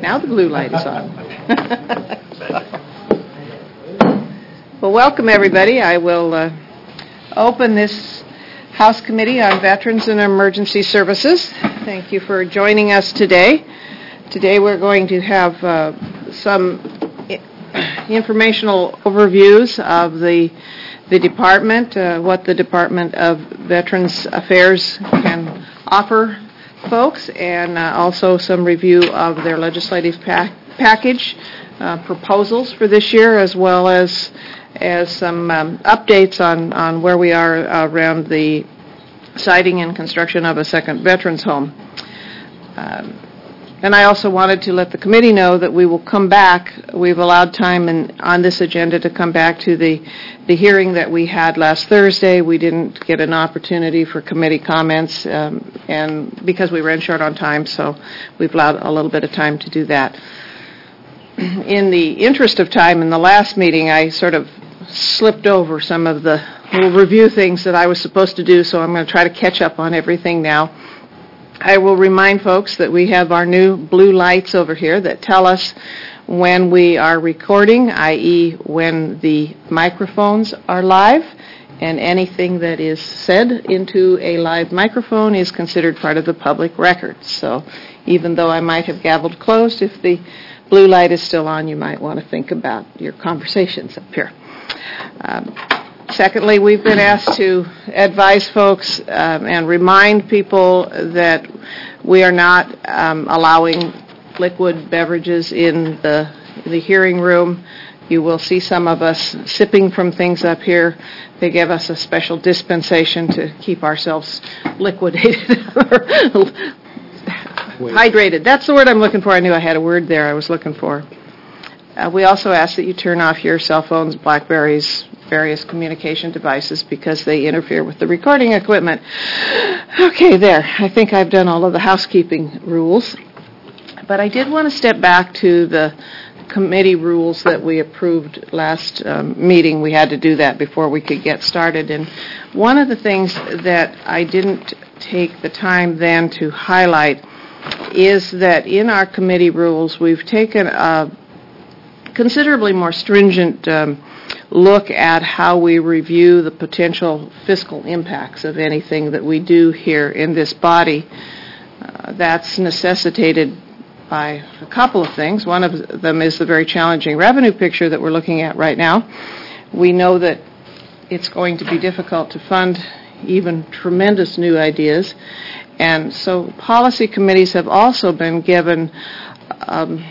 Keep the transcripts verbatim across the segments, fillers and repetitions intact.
Now the blue light is on. Well, welcome everybody. I will uh, open this House Committee on Veterans and Emergency Services. Thank you for joining us today. Today we're going to have uh, some I- informational overviews of the the department, uh, what the Department of Veterans Affairs can offer folks, and uh, also some review of their legislative pack- package uh, proposals for this year, as well as as some um, updates on, on where we are around the siting and construction of a second veterans home. Um, and I also wanted to let the committee know that we will come back. We've allowed time in, on this agenda to come back to the, the hearing that we had last Thursday. We didn't get an opportunity for committee comments, um, and because we ran short on time, so we've allowed a little bit of time to do that. In the interest of time, in the last meeting, I sort of slipped over some of the little review things that I was supposed to do, so I'm going to try to catch up on everything now. I will remind folks that we have our new blue lights over here that tell us when we are recording, that is when the microphones are live, and anything that is said into a live microphone is considered part of the public record. So even though I might have gavelled closed, if the blue light is still on, you might want to think about your conversations up here. Um, secondly, we've been asked to advise folks um, and remind people that we are not um, allowing liquid beverages in the the hearing room. You will see some of us sipping from things up here. They give us a special dispensation to keep ourselves liquidated. Hydrated. That's the word I'm looking for. I knew I had a word there I was looking for. Uh, we also ask that you turn off your cell phones, Blackberries, various communication devices, because they interfere with the recording equipment. Okay, there. I think I've done all of the housekeeping rules. But I did want to step back to the committee rules that we approved last um, meeting. We had to do that before we could get started. And one of the things that I didn't take the time then to highlight is that in our committee rules, we've taken a considerably more stringent um, look at how we review the potential fiscal impacts of anything that we do here in this body. Uh, that's necessitated by a couple of things. One of them is the very challenging revenue picture that we're looking at right now. We know that it's going to be difficult to fund even tremendous new ideas, and so policy committees have also been given um,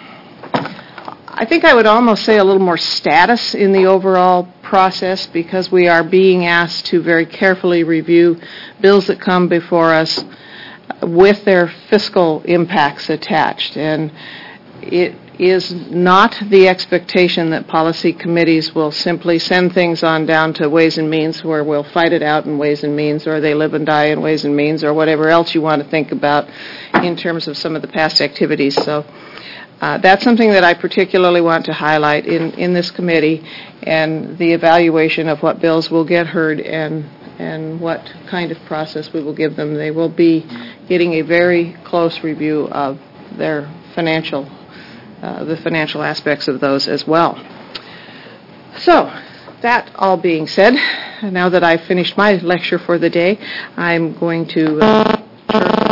I think I would almost say a little more status in the overall process, because we are being asked to very carefully review bills that come before us with their fiscal impacts attached. And it is not the expectation that policy committees will simply send things on down to Ways and Means, where we'll fight it out in Ways and Means, or they live and die in Ways and Means, or whatever else you want to think about in terms of some of the past activities. So Uh, that's something that I particularly want to highlight in, in this committee, and the evaluation of what bills will get heard and and what kind of process we will give them. They will be getting a very close review of their financial, uh, the financial aspects of those as well. So, that all being said, now that I've finished my lecture for the day, I'm going to uh, turn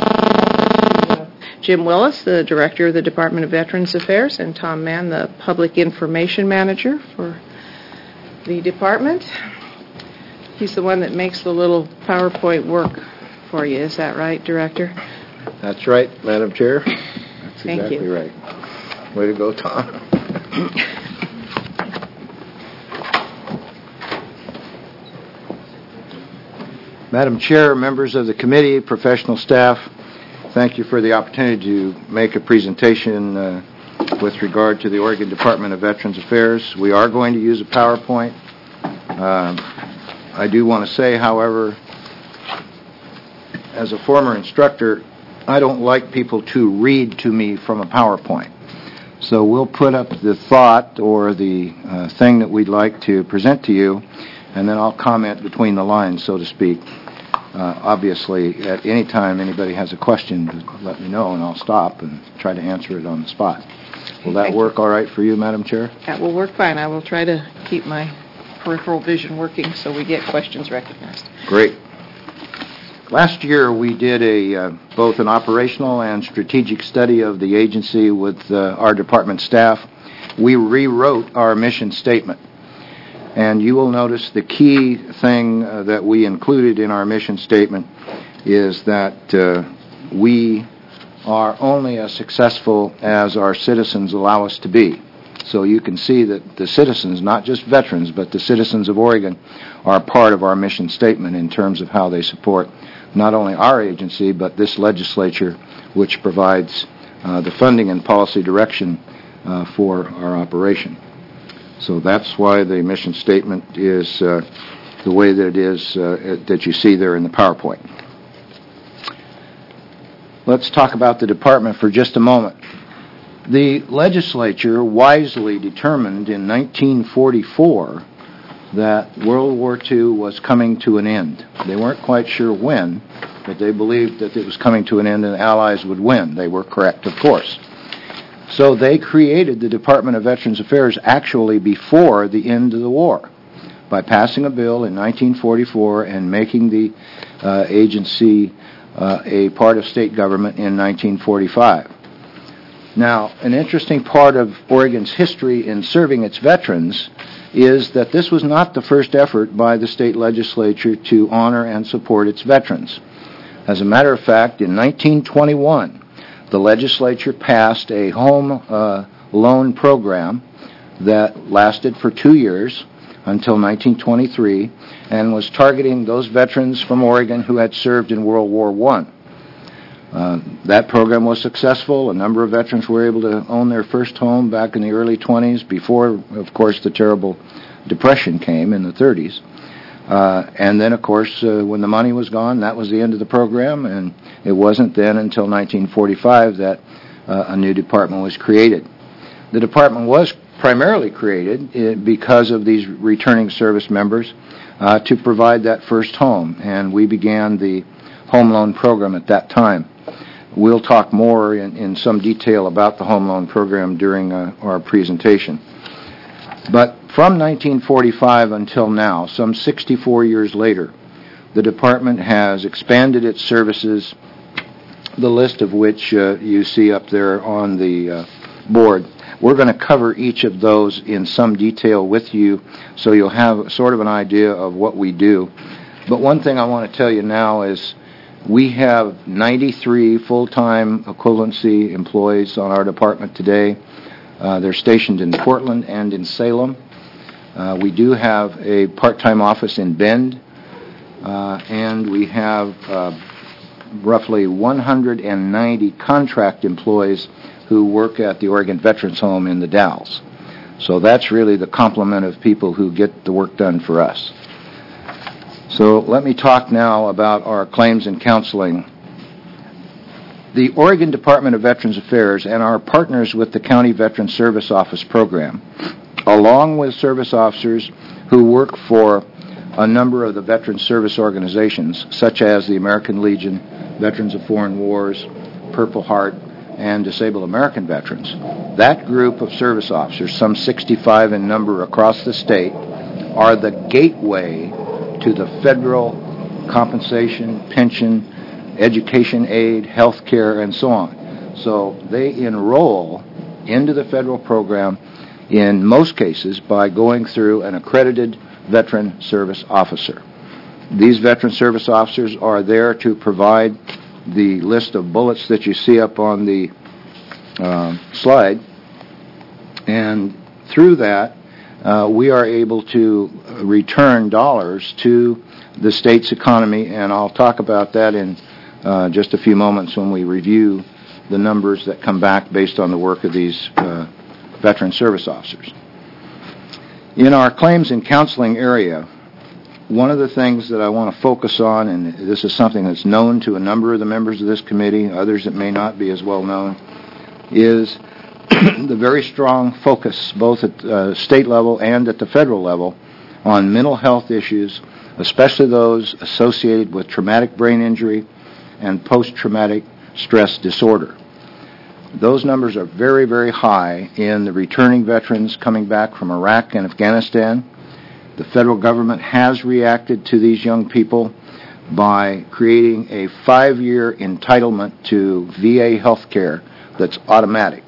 Jim Willis, the Director of the Department of Veterans Affairs, and Tom Mann, the Public Information Manager for the department. He's the one that makes the little PowerPoint work for you. Is that right, Director? That's right, Madam Chair. That's Thank exactly you. right. Way to go, Tom. Madam Chair, members of the committee, professional staff, thank you for the opportunity to make a presentation uh, with regard to the Oregon Department of Veterans Affairs. We are going to use a PowerPoint. Um, I do want to say, however, as a former instructor, I don't like people to read to me from a PowerPoint. So we'll put up the thought or the uh, thing that we'd like to present to you, and then I'll comment between the lines, so to speak. Uh, obviously, at any time anybody has a question, just let me know and I'll stop and try to answer it on the spot. Will that Thank work you. all right for you, Madam Chair? That will work fine. I will try to keep my peripheral vision working so we get questions recognized. Great. Last year we did a uh, both an operational and strategic study of the agency with uh, our department staff. We rewrote our mission statement. And you will notice the key thing uh, that we included in our mission statement is that uh, we are only as successful as our citizens allow us to be. So you can see that the citizens, not just veterans, but the citizens of Oregon, are part of our mission statement in terms of how they support not only our agency, but this legislature, which provides uh, the funding and policy direction uh, for our operation. So that's why the mission statement is uh, the way that it is uh, that you see there in the PowerPoint. Let's talk about the department for just a moment. The legislature wisely determined in nineteen forty-four that World War Two was coming to an end. They weren't quite sure when, but they believed that it was coming to an end and the Allies would win. They were correct, of course. So they created the Department of Veterans Affairs actually before the end of the war by passing a bill in nineteen forty-four and making the uh, agency uh, a part of state government in nineteen forty-five. Now, an interesting part of Oregon's history in serving its veterans is that this was not the first effort by the state legislature to honor and support its veterans. As a matter of fact, in nineteen twenty-one, the legislature passed a home uh, loan program that lasted for two years until nineteen twenty-three and was targeting those veterans from Oregon who had served in World War One. Uh, that program was successful. A number of veterans were able to own their first home back in the early twenties before, of course, the terrible Depression came in the thirties. Uh, and then, of course, uh, when the money was gone, that was the end of the program, and it wasn't then until nineteen forty-five that uh, a new department was created. The department was primarily created uh, because of these returning service members uh, to provide that first home, and we began the home loan program at that time. We'll talk more in, in some detail about the home loan program during uh, our presentation. But from nineteen forty-five until now, some sixty-four years later, the department has expanded its services, the list of which uh, you see up there on the uh, board. We're going to cover each of those in some detail with you so you'll have sort of an idea of what we do. But one thing I want to tell you now is we have ninety-three full-time equivalency employees on our department today. Uh, they're stationed in Portland and in Salem. Uh, we do have a part-time office in Bend, uh, and we have uh, roughly one hundred ninety contract employees who work at the Oregon Veterans Home in the Dalles. So that's really the complement of people who get the work done for us. So let me talk now about our claims and counseling. The Oregon Department of Veterans Affairs and our partners with the County Veteran Service Office program, along with service officers who work for a number of the veteran service organizations, such as the American Legion, Veterans of Foreign Wars, Purple Heart, and Disabled American Veterans. That group of service officers, some sixty-five in number across the state, are the gateway to the federal compensation, pension, education aid, health care, and so on. So they enroll into the federal program in most cases by going through an accredited veteran service officer. These veteran service officers are there to provide the list of bullets that you see up on the uh, slide, and through that uh, we are able to return dollars to the state's economy, and I'll talk about that in uh, just a few moments when we review the numbers that come back based on the work of these uh, veteran service officers. In our claims and counseling area, one of the things that I want to focus on, and this is something that's known to a number of the members of this committee, others that may not be as well known, is the very strong focus, both at uh, state level and at the federal level, on mental health issues especially those associated with traumatic brain injury and post-traumatic stress disorder. Those numbers are very, very high in the returning veterans coming back from Iraq and Afghanistan. The federal government has reacted to these young people by creating a five-year entitlement to V A health care that's automatic.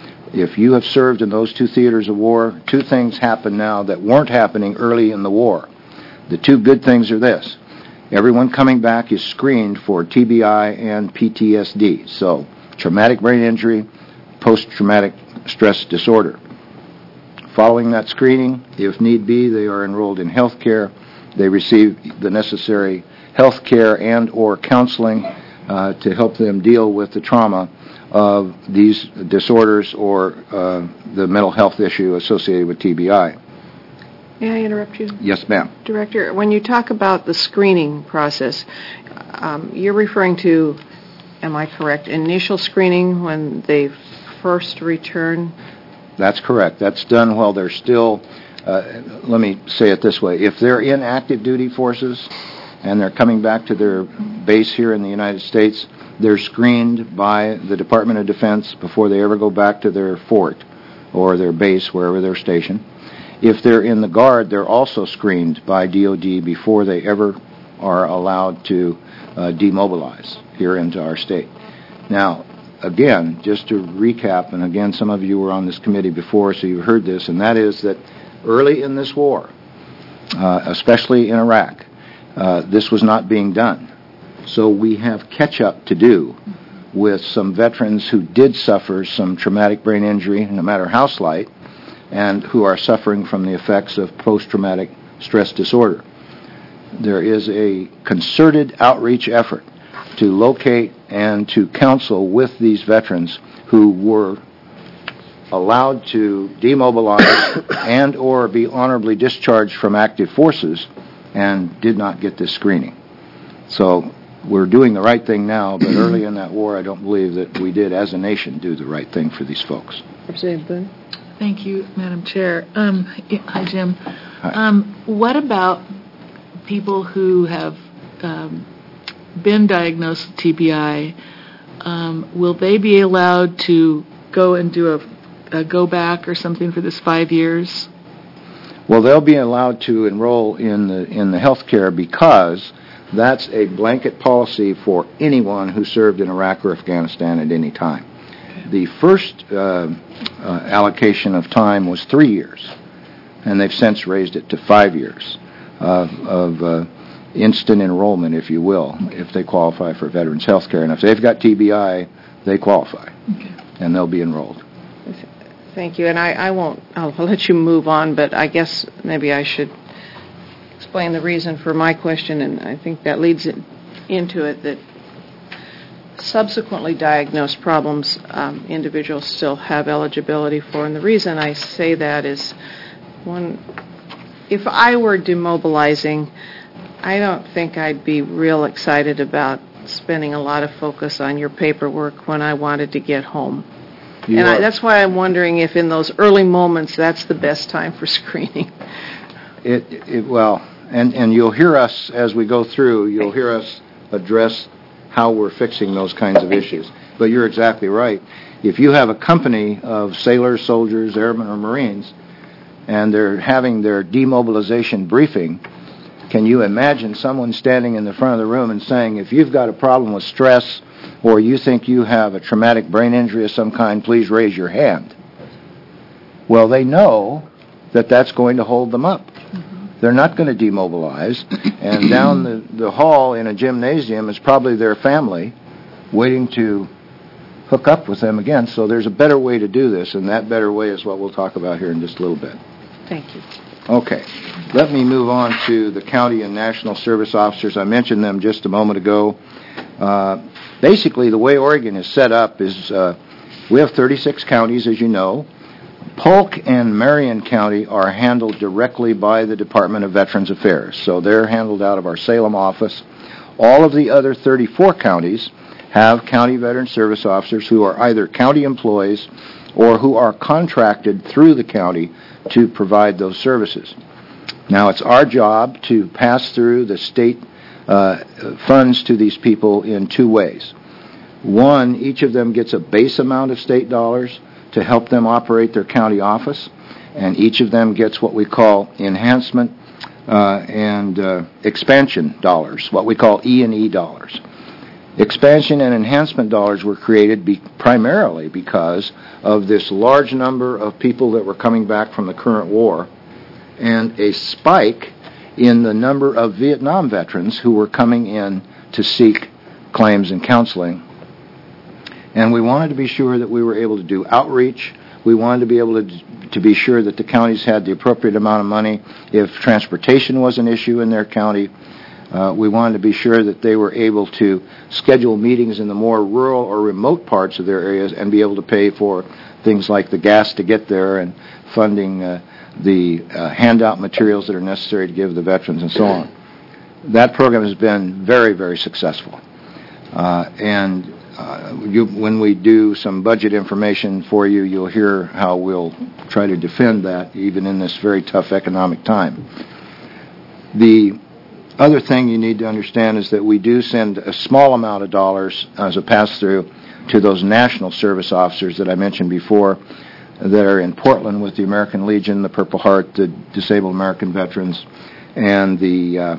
If you have served in those two theaters of war, two things happen now that weren't happening early in the war. The two good things are this. Everyone coming back is screened for T B I and P T S D, so traumatic brain injury, post-traumatic stress disorder. Following that screening, if need be, they are enrolled in health care. They receive the necessary health care and or counseling uh, to help them deal with the trauma of these disorders or uh, the mental health issue associated with T B I. May I interrupt you? Yes, ma'am. Director, when you talk about the screening process, um, you're referring to, am I correct, initial screening when they first return? That's correct. That's done while they're still, uh, let me say it this way, if they're in active duty forces and they're coming back to their base here in the United States, they're screened by the Department of Defense before they ever go back to their fort or their base, wherever they're stationed. If they're in the Guard, they're also screened by D O D before they ever are allowed to uh, demobilize here into our state. Now, again, just to recap, and again, some of you were on this committee before, so you've heard this, and that is that early in this war, uh, especially in Iraq, uh, this was not being done. So we have catch-up to do with some veterans who did suffer some traumatic brain injury, no matter how slight, and who are suffering from the effects of post-traumatic stress disorder. There is a concerted outreach effort to locate and to counsel with these veterans who were allowed to demobilize and or be honorably discharged from active forces and did not get this screening. So we're doing the right thing now, but early in that war, I don't believe that we did, as a nation, do the right thing for these folks. Representative Boone. Thank you, Madam Chair. Um, hi, Jim. Hi. Um, what about people who have um, been diagnosed with T B I? Um, will they be allowed to go and do a, a go back or something for this five years? Well, they'll be allowed to enroll in the in the health care because that's a blanket policy for anyone who served in Iraq or Afghanistan at any time. The first uh, uh, allocation of time was three years, and they've since raised it to five years uh, of uh, instant enrollment, if you will, if they qualify for Veterans Health Care. And if they've got T B I, they qualify, Okay. and they'll be enrolled. Thank you, and I, I won't, I'll let you move on, but I guess maybe I should explain the reason for my question, and I think that leads it into it, that subsequently diagnosed problems um, individuals still have eligibility for. And the reason I say that is, one, if I were demobilizing, I don't think I'd be real excited about spending a lot of focus on your paperwork when I wanted to get home. You and I, are- that's why I'm wondering if in those early moments that's the best time for screening. It, it well, and, and you'll hear us as we go through, you'll hear us address how we're fixing those kinds of issues. But you're exactly right. If you have a company of sailors, soldiers, airmen, or Marines, and they're having their demobilization briefing, can you imagine someone standing in the front of the room and saying, if you've got a problem with stress or you think you have a traumatic brain injury of some kind, please raise your hand? Well, they know that that's going to hold them up. They're not going to demobilize, and down the, the hall in a gymnasium is probably their family waiting to hook up with them again. So there's a better way to do this, and that better way is what we'll talk about here in just a little bit. Thank you. Okay, let me move on to the county and national service officers. I mentioned them just a moment ago. Uh, basically, the way Oregon is set up is uh, we have thirty-six counties, as you know. Polk and Marion County are handled directly by the Department of Veterans Affairs, so they're handled out of our Salem office. All of the other thirty-four counties have county veteran service officers who are either county employees or who are contracted through the county to provide those services. Now, it's our job to pass through the state uh, funds to these people in two ways. One, each of them gets a base amount of state dollars to help them operate their county office, and each of them gets what we call enhancement uh, and uh, expansion dollars, what we call E and E dollars. Expansion and enhancement dollars were created be- primarily because of this large number of people that were coming back from the current war and a spike in the number of Vietnam veterans who were coming in to seek claims and counseling. And we wanted to be sure that we were able to do outreach. We wanted to be able to, to be sure that the counties had the appropriate amount of money if transportation was an issue in their county. Uh, we wanted to be sure that they were able to schedule meetings in the more rural or remote parts of their areas and be able to pay for things like the gas to get there and funding uh, the uh, handout materials that are necessary to give the veterans and so on. That program has been very, very successful. Uh, and uh, you, when we do some budget information for you, you'll hear how we'll try to defend that even in this very tough economic time. The other thing you need to understand is that we do send a small amount of dollars as a pass-through to those national service officers that I mentioned before that are in Portland with the American Legion, the Purple Heart, the Disabled American Veterans, and the, uh,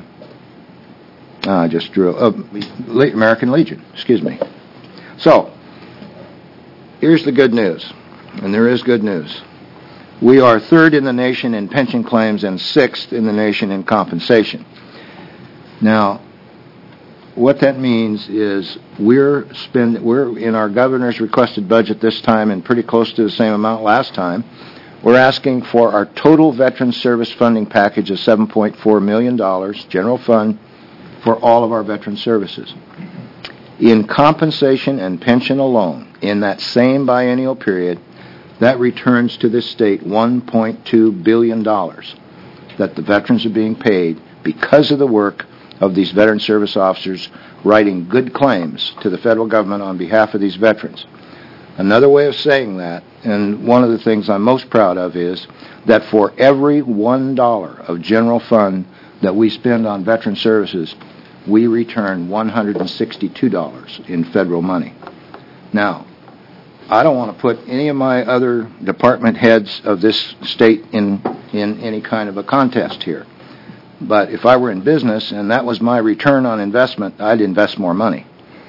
uh, just drew, uh, American Legion, excuse me. So, here's the good news, and there is good news. We are third in the nation in pension claims and sixth in the nation in compensation. Now, what that means is we're spend we're in our governor's requested budget this time and pretty close to the same amount last time. We're asking for our total veteran service funding package of seven point four million dollars, general fund, for all of our veteran services. In compensation and pension alone, in that same biennial period, that returns to this state one point two billion dollars that the veterans are being paid because of the work of these veteran service officers writing good claims to the federal government on behalf of these veterans. Another way of saying that, and one of the things I'm most proud of, is that for every one dollar of general fund that we spend on veteran services, we return one hundred sixty-two dollars in federal money. Now, I don't want to put any of my other department heads of this state in, in any kind of a contest here. But if I were in business and that was my return on investment, I'd invest more money.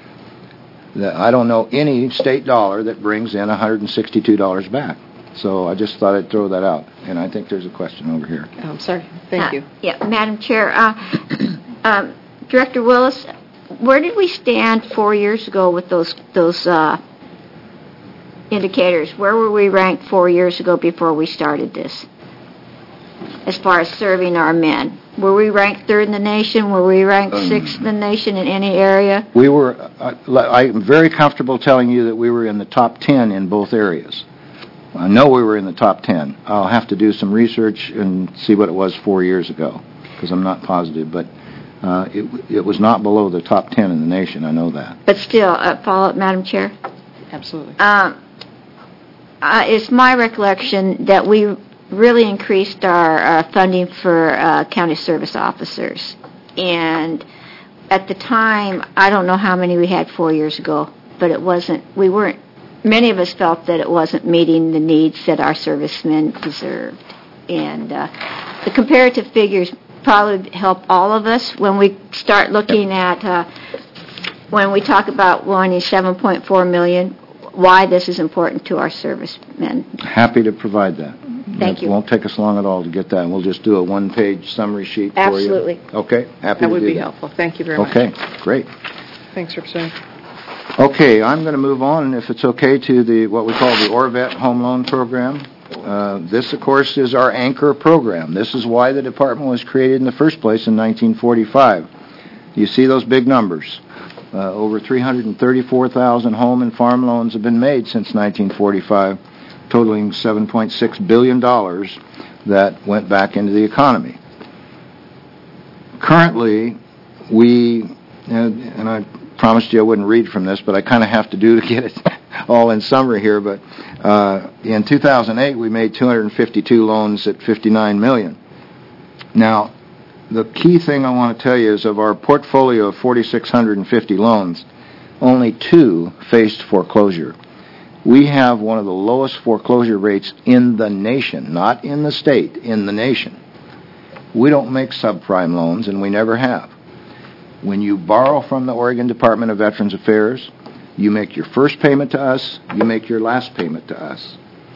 I don't know any state dollar that brings in one hundred sixty-two dollars back. So I just thought I'd throw that out. And I think there's a question over here. Oh, I'm sorry. Thank uh, you. Yeah, Madam Chair. Uh, um, Director Willis, where did we stand four years ago with those those uh, indicators? Where were we ranked four years ago before we started this, as far as serving our men? Were we ranked third in the nation? Were we ranked um, sixth in the nation in any area? We were, uh, I'm very comfortable telling you that we were in the top ten in both areas. I know we were in the top ten. I'll have to do some research and see what it was four years ago, because I'm not positive, but uh, it, it was not below the top ten in the nation, I know that. But still, uh, follow up, Madam Chair? Absolutely. Um, uh, it's my recollection that we really increased our uh, funding for uh, county service officers. And at the time, I don't know how many we had four years ago, but it wasn't, we weren't, many of us felt that it wasn't meeting the needs that our servicemen deserved. And uh, the comparative figures probably help all of us when we start looking at, uh, when we talk about wanting seven point four million dollars, why this is important to our servicemen. Happy to provide that. Thank it you. It won't take us long at all to get that. We'll just do a one-page summary sheet Absolutely. for you. Okay, happy That to would do be that. helpful. Thank you very Okay, much. great. Thanks, Representative. Okay, I'm going to move on, if it's okay, to the what we call the Orvet Home Loan Program. Uh, this, of course, is our anchor program. This is why the department was created in the first place in nineteen forty-five. You see those big numbers. Uh, over three hundred thirty-four thousand home and farm loans have been made since nineteen forty-five, totaling seven point six billion dollars that went back into the economy. Currently, we, and, and I promised you I wouldn't read from this, but I kind of have to do to get it all in summary here, but uh, in two thousand eight we made two hundred fifty-two loans at fifty-nine million dollars. Now, the key thing I want to tell you is of our portfolio of four thousand six hundred fifty loans, only two faced foreclosure. We have one of the lowest foreclosure rates in the nation, not in the state, in the nation. We don't make subprime loans, and we never have. When you borrow from the Oregon Department of Veterans Affairs, you make your first payment to us, you make your last payment to us.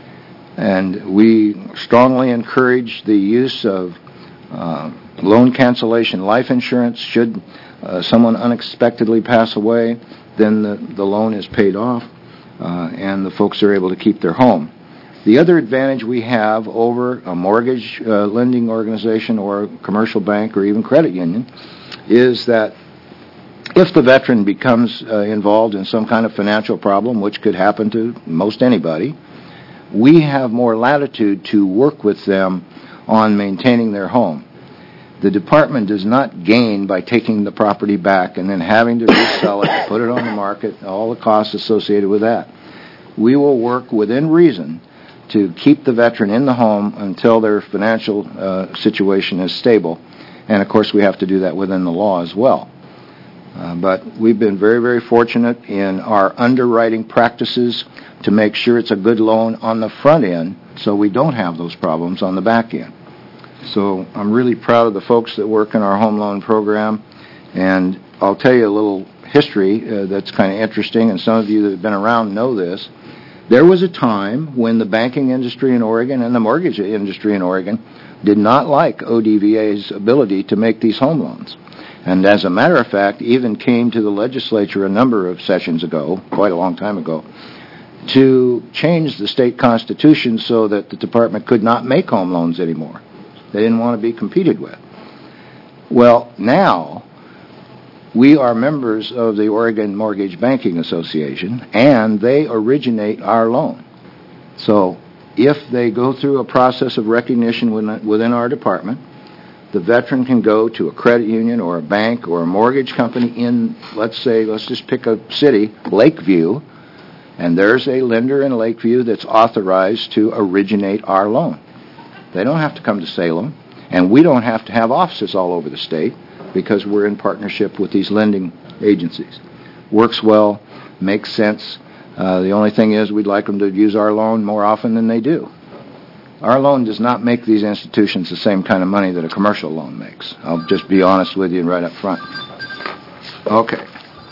And we strongly encourage the use of uh, loan cancellation life insurance. Should uh, someone unexpectedly pass away, then the, the loan is paid off, uh, and the folks are able to keep their home. The other advantage we have over a mortgage uh, lending organization or a commercial bank or even credit union is that if the veteran becomes uh, involved in some kind of financial problem, which could happen to most anybody, we have more latitude to work with them on maintaining their home. The department does not gain by taking the property back and then having to resell it, put it on the market, all the costs associated with that. We will work within reason to keep the veteran in the home until their financial uh, situation is stable. And, of course, we have to do that within the law as well. Uh, but we've been very, very fortunate in our underwriting practices to make sure it's a good loan on the front end so we don't have those problems on the back end. So I'm really proud of the folks that work in our home loan program. And I'll tell you a little history uh, that's kind of interesting, and some of you that have been around know this. There was a time when the banking industry in Oregon and the mortgage industry in Oregon did not like O D V A's ability to make these home loans. And as a matter of fact, even came to the legislature a number of sessions ago, quite a long time ago, to change the state constitution so that the department could not make home loans anymore. They didn't want to be competed with. Well, now we are members of the Oregon Mortgage Banking Association, and they originate our loan. So if they go through a process of recognition within our department, the veteran can go to a credit union or a bank or a mortgage company in, let's say, let's just pick a city, Lakeview, and there's a lender in Lakeview that's authorized to originate our loan. They don't have to come to Salem, and we don't have to have offices all over the state because we're in partnership with these lending agencies. Works well, makes sense. Uh, the only thing is we'd like them to use our loan more often than they do. Our loan does not make these institutions the same kind of money that a commercial loan makes. I'll just be honest with you right up front. Okay.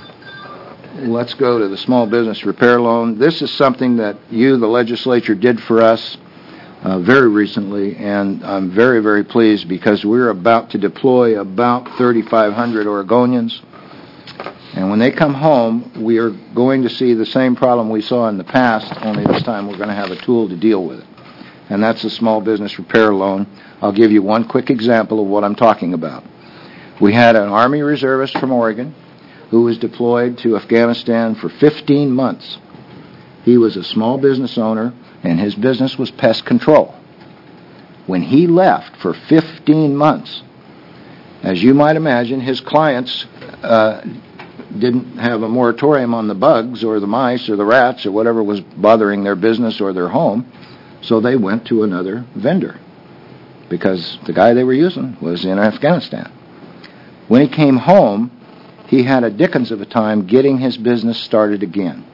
Let's go to the small business repair loan. This is something that you, the legislature, did for us uh, very recently, and I'm very, very pleased because we're about to deploy about thirty-five hundred Oregonians. And when they come home, we are going to see the same problem we saw in the past, only this time we're going to have a tool to deal with it. And that's a small business repair loan. I'll give you one quick example of what I'm talking about. We had an Army reservist from Oregon who was deployed to Afghanistan for fifteen months. He was a small business owner, and his business was pest control. When he left for fifteen months, as you might imagine, his clients uh, didn't have a moratorium on the bugs or the mice or the rats or whatever was bothering their business or their home, so they went to another vendor because the guy they were using was in Afghanistan. When he came home, he had a dickens of a time getting his business started again.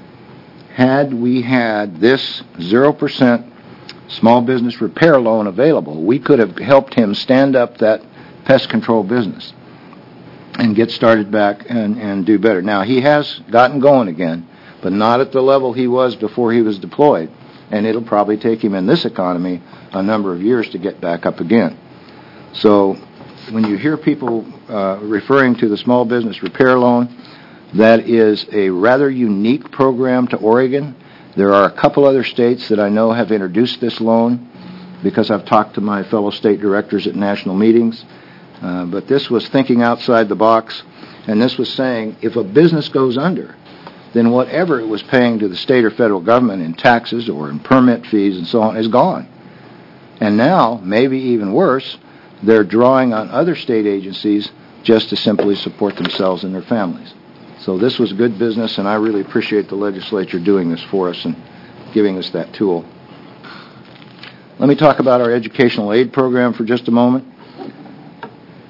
Had we had this zero percent small business repair loan available, we could have helped him stand up that pest control business and get started back and, and do better. Now, he has gotten going again, but not at the level he was before he was deployed, and it'll probably take him in this economy a number of years to get back up again. So when you hear people uh, referring to the small business repair loan, that is a rather unique program to Oregon. There are a couple other states that I know have introduced this loan because I've talked to my fellow state directors at national meetings. Uh, but this was thinking outside the box, and this was saying if a business goes under, then whatever it was paying to the state or federal government in taxes or in permit fees and so on is gone. And now, maybe even worse, they're drawing on other state agencies just to simply support themselves and their families. So this was good business, and I really appreciate the legislature doing this for us and giving us that tool. Let me talk about our educational aid program for just a moment.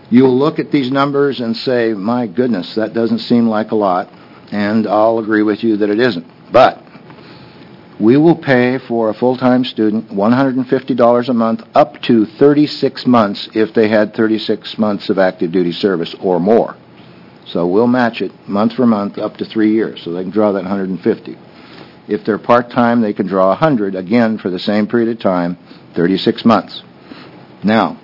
You'll look at these numbers and say, my goodness, that doesn't seem like a lot, and I'll agree with you that it isn't. But we will pay for a full-time student one hundred fifty dollars a month up to thirty-six months if they had thirty-six months of active duty service or more. So we'll match it month for month up to three years, so they can draw that one hundred fifty. If they're part-time, they can draw one hundred, again, for the same period of time, thirty-six months. Now,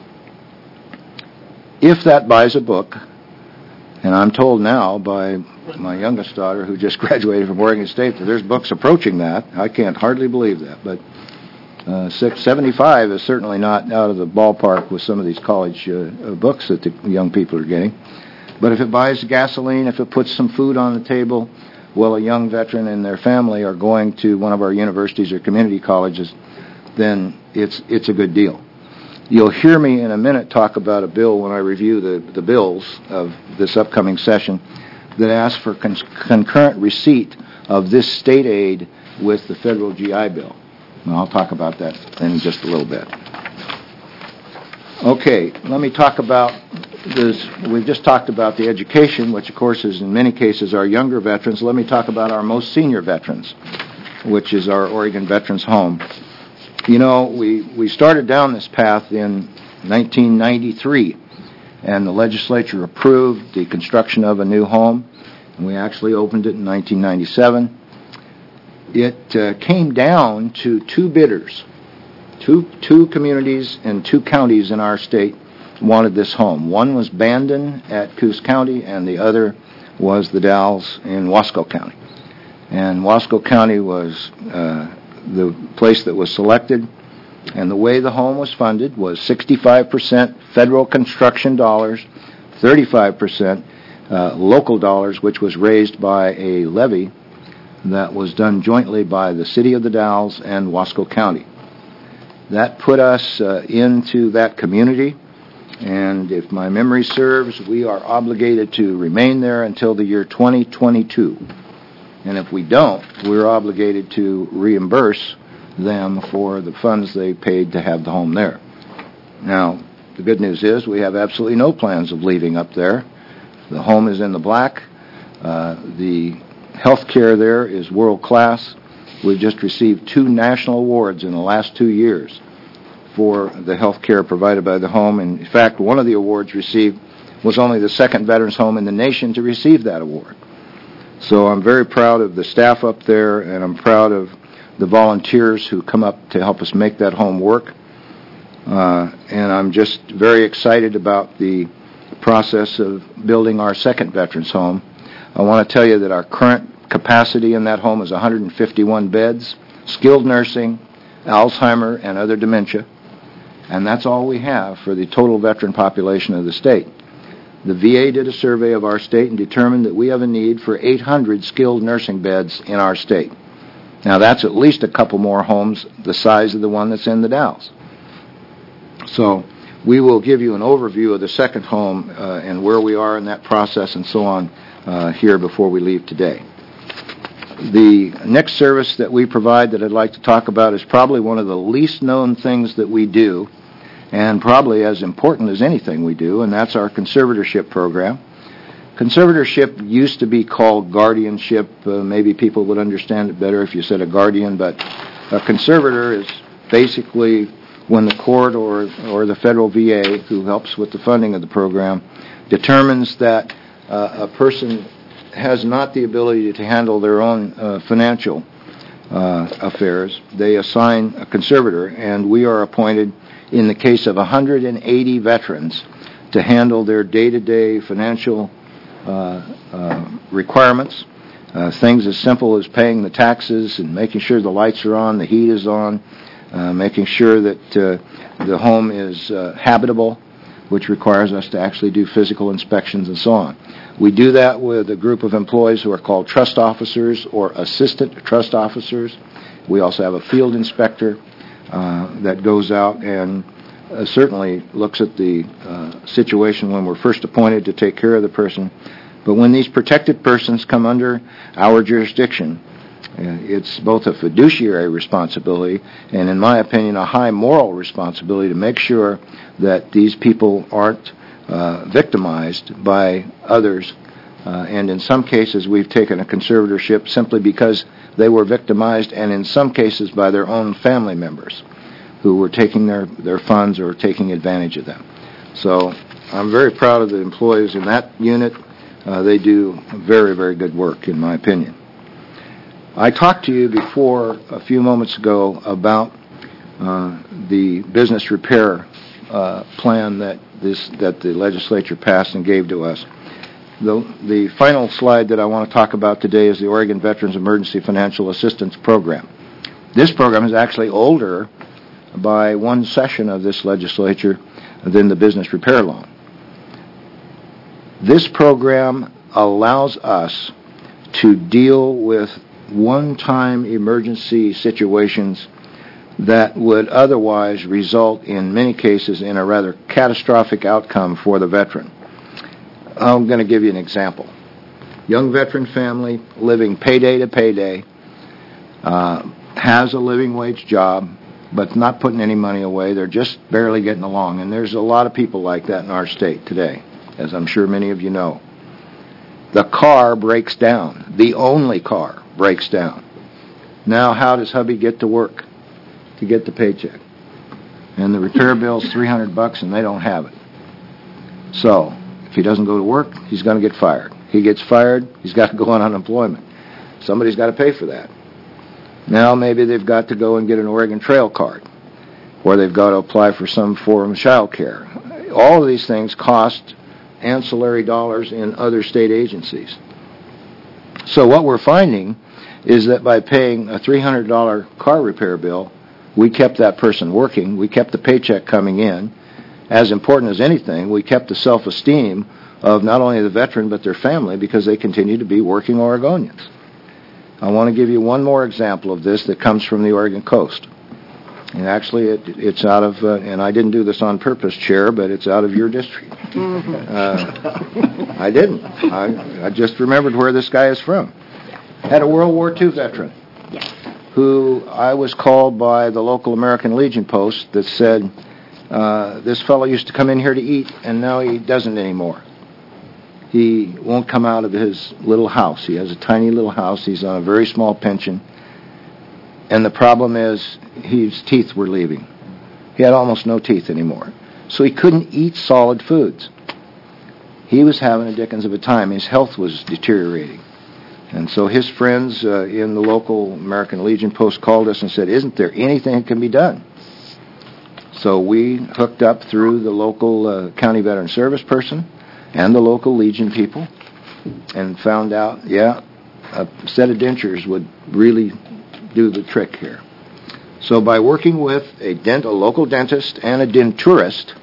if that buys a book, and I'm told now by my youngest daughter, who just graduated from Oregon State, that there's books approaching that. I can't hardly believe that, but uh, seventy-five is certainly not out of the ballpark with some of these college uh, books that the young people are getting. But if it buys gasoline, if it puts some food on the table, well, a young veteran and their family are going to one of our universities or community colleges, then it's it's a good deal. You'll hear me in a minute talk about a bill when I review the, the bills of this upcoming session that asks for con- concurrent receipt of this state aid with the federal G I Bill. And I'll talk about that in just a little bit. Okay, let me talk about this. We've just talked about the education, which of course is in many cases our younger veterans. Let me talk about our most senior veterans, which is our Oregon Veterans Home. You know, we, we started down this path in nineteen ninety-three, and the legislature approved the construction of a new home, and we actually opened it in nineteen ninety-seven. It uh, came down to two bidders. Two, two communities and two counties in our state wanted this home. One was Bandon at Coos County, and the other was the Dalles in Wasco County. And Wasco County was uh, the place that was selected, and the way the home was funded was sixty-five percent federal construction dollars, thirty-five percent uh, local dollars, which was raised by a levy that was done jointly by the City of the Dalles and Wasco County. That put us uh, into that community, and if my memory serves, we are obligated to remain there until the year twenty twenty-two. And if we don't, we're obligated to reimburse them for the funds they paid to have the home there. Now, the good news is we have absolutely no plans of leaving up there. The home is in the black. Uh, the health care there is world class. We've just received two national awards in the last two years for the health care provided by the home. And in fact, one of the awards received was only the second veterans home in the nation to receive that award. So I'm very proud of the staff up there, and I'm proud of the volunteers who come up to help us make that home work. Uh, and I'm just very excited about the process of building our second veterans home. I want to tell you that our current capacity in that home is one hundred fifty-one beds, skilled nursing, Alzheimer, and other dementia. And that's all we have for the total veteran population of the state. The V A did a survey of our state and determined that we have a need for eight hundred skilled nursing beds in our state. Now, that's at least a couple more homes the size of the one that's in the Dalles. So we will give you an overview of the second home uh, and where we are in that process and so on uh, here before we leave today. The next service that we provide that I'd like to talk about is probably one of the least known things that we do, and probably as important as anything we do, and that's our conservatorship program. Conservatorship used to be called guardianship. Uh, maybe people would understand it better if you said a guardian, but a conservator is basically when the court or, or the federal V A, who helps with the funding of the program, determines that uh, a person has not the ability to handle their own uh, financial uh, affairs. They assign a conservator, and we are appointed in the case of one hundred eighty veterans to handle their day-to-day financial uh, uh, requirements, uh, things as simple as paying the taxes and making sure the lights are on, the heat is on, uh, making sure that uh, the home is uh, habitable, which requires us to actually do physical inspections and so on. We do that with a group of employees who are called trust officers or assistant trust officers. We also have a field inspector uh, that goes out and uh, certainly looks at the uh, situation when we're first appointed to take care of the person. But when these protected persons come under our jurisdiction, uh, it's both a fiduciary responsibility and, in my opinion, a high moral responsibility to make sure that these people aren't uh, victimized by others, uh, and in some cases we've taken a conservatorship simply because they were victimized, and in some cases by their own family members who were taking their, their funds or taking advantage of them. So I'm very proud of the employees in that unit. Uh, they do very, very good work, in my opinion. I talked to you before, a few moments ago, about uh, the business repair uh, plan that this that the legislature passed and gave to us. The, the final slide that I want to talk about today is the Oregon Veterans Emergency Financial Assistance Program. This program is actually older by one session of this legislature than the business repair loan. This program allows us to deal with one-time emergency situations that would otherwise result in many cases in a rather catastrophic outcome for the veteran. I'm going to give you an example. Young veteran family living payday to payday, uh, has a living wage job, but not putting any money away. They're just barely getting along, and there's a lot of people like that in our state today, as I'm sure many of you know. The car breaks down. The only car breaks down. Now, how does hubby get to work to get the paycheck? And the repair bill's three hundred bucks, and they don't have it. So, if he doesn't go to work, he's going to get fired. He gets fired, he's got to go on unemployment. Somebody's got to pay for that. Now, maybe they've got to go and get an Oregon Trail card, or they've got to apply for some form of child care. All of these things cost ancillary dollars in other state agencies. So what we're finding is that by paying a three hundred dollars car repair bill, we kept that person working, we kept the paycheck coming in. As important as anything, we kept the self-esteem of not only the veteran but their family, because they continue to be working Oregonians. I want to give you one more example of this that comes from the Oregon coast. And actually, it, it's out of, uh, and I didn't do this on purpose, Chair, but it's out of your district. Uh, I didn't. I, I just remembered where this guy is from. Had a World War Two veteran who I was called by the local American Legion post that said, uh, this fellow used to come in here to eat, and now he doesn't anymore. He won't come out of his little house. He has a tiny little house. He's on a very small pension. And the problem is his teeth were leaving. He had almost no teeth anymore. So he couldn't eat solid foods. He was having a dickens of a time. His health was deteriorating. And so his friends uh, in the local American Legion post called us and said, isn't there anything that can be done? So we hooked up through the local uh, county veteran service person and the local Legion people and found out, yeah, a set of dentures would really do the trick here. So by working with a, dent, a local dentist and a denturist,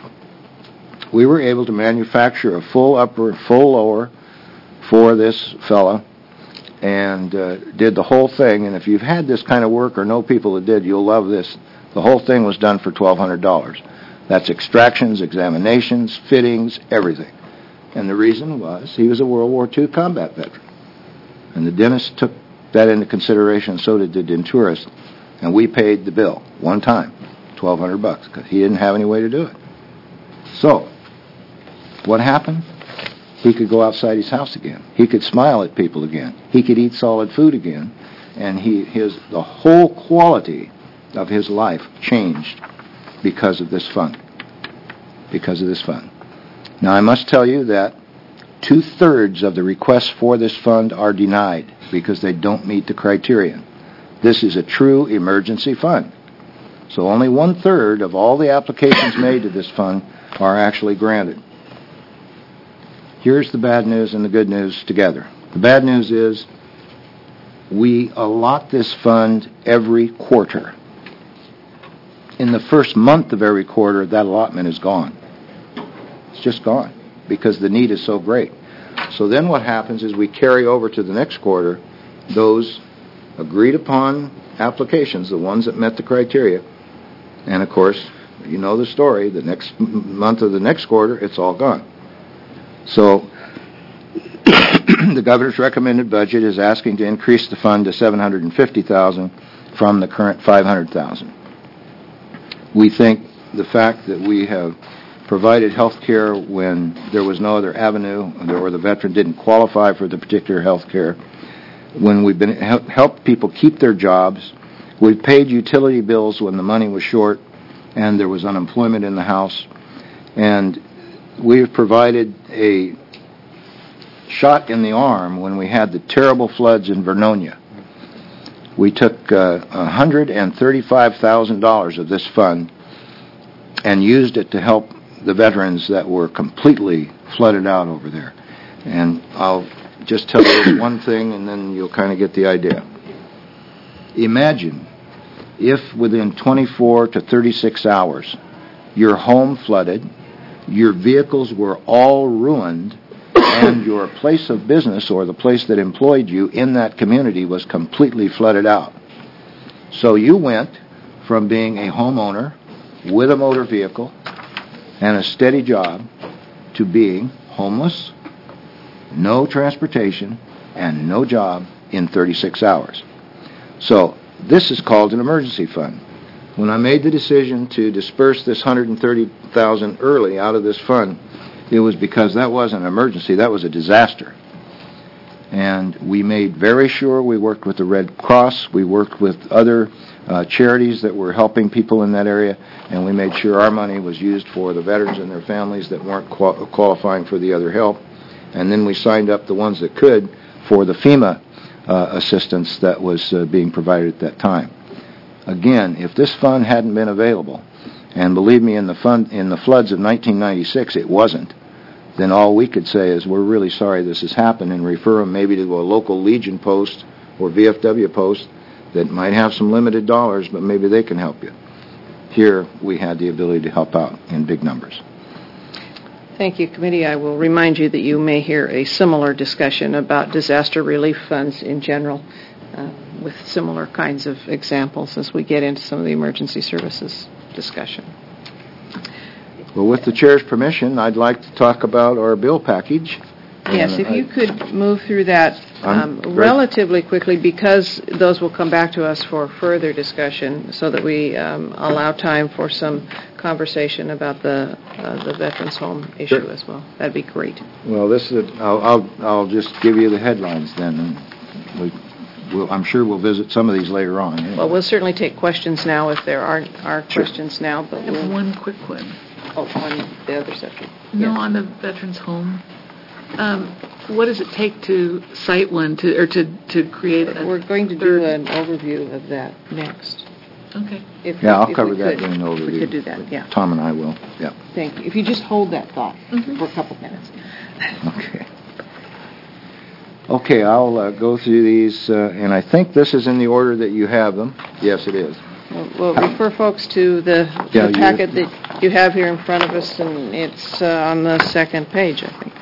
we were able to manufacture a full upper, full lower for this fella, and uh, did the whole thing. And if you've had this kind of work or know people that did, you'll love this. The whole thing was done for twelve hundred dollars. That's extractions, examinations, fittings, everything. And the reason was he was a World War Two combat veteran. And the dentist took that into consideration, so did the denturist. And we paid the bill one time, twelve hundred bucks, because he didn't have any way to do it. So, what happened? He could go outside his house again. He could smile at people again. He could eat solid food again. And he, his, the whole quality of his life changed because of this fund. Because of this fund. Now, I must tell you that two-thirds of the requests for this fund are denied because they don't meet the criteria. This is a true emergency fund. So only one-third of all the applications made to this fund are actually granted. Here's the bad news and the good news together. The bad news is we allot this fund every quarter. In the first month of every quarter, that allotment is gone. It's just gone because the need is so great. So then what happens is we carry over to the next quarter those agreed upon applications, the ones that met the criteria. And of course, you know the story, the next m- month of the next quarter, it's all gone. So the governor's recommended budget is asking to increase the fund to seven hundred fifty thousand dollars from the current five hundred thousand dollars. We think the fact that we have provided health care when there was no other avenue, or the veteran didn't qualify for the particular health care, when we've been helped people keep their jobs, we've paid utility bills when the money was short and there was unemployment in the house, and we've provided a shot in the arm when we had the terrible floods in Vernonia. We took uh, one hundred thirty-five thousand dollars of this fund and used it to help the veterans that were completely flooded out over there. And I'll just tell you this one thing, and then you'll kind of get the idea. Imagine if within twenty-four to thirty-six hours your home flooded, your vehicles were all ruined, and your place of business, or the place that employed you in that community, was completely flooded out. So you went from being a homeowner with a motor vehicle and a steady job to being homeless, no transportation, and no job in thirty-six hours. So this is called an emergency fund. When I made the decision to disperse this one hundred thirty thousand dollars early out of this fund, it was because that wasn't an emergency, that was a disaster. And we made very sure we worked with the Red Cross, we worked with other uh, charities that were helping people in that area, and we made sure our money was used for the veterans and their families that weren't qual- qualifying for the other help. And then we signed up the ones that could for the FEMA uh, assistance that was uh, being provided at that time. Again, if this fund hadn't been available, and believe me, in the fund, in the floods of nineteen ninety-six, it wasn't, then all we could say is, we're really sorry this has happened, and refer them maybe to a local Legion post or V F W post that might have some limited dollars, but maybe they can help you. Here, we had the ability to help out in big numbers. Thank you, Committee. I will remind you that you may hear a similar discussion about disaster relief funds in general, uh, with similar kinds of examples as we get into some of the emergency services discussion. Well, with the Chair's permission, I'd like to talk about our bill package. Yes, And if I- you could move through that um, I'm- relatively quickly, because those will come back to us for further discussion, so that we um, allow time for some conversation about the uh, the Veterans Home issue Sure. as well. That'd be great. Well, this is, I'll, I'll, I'll just give you the headlines then, and we, we'll, I'm sure we'll visit some of these later on. anyway. Well, we'll certainly take questions now if there are are Sure. questions now, but I have we'll, one quick one. oh, on the other subject. No, Yes. on the Veterans Home. Um, what does it take to cite one, to or to, to create a We're going to third- do an overview of that next. Okay. If Yeah, we- I'll if cover we that could. during the overview. We could do that, yeah. Tom and I will, yeah. Thank you. If you just hold that thought Mhm. for a couple minutes. Okay. Okay, I'll uh, go through these, uh, and I think this is in the order that you have them. Yes, it is. We'll we'll refer folks to the Yeah, the you- packet that you have here in front of us, and it's uh, on the second page, I think.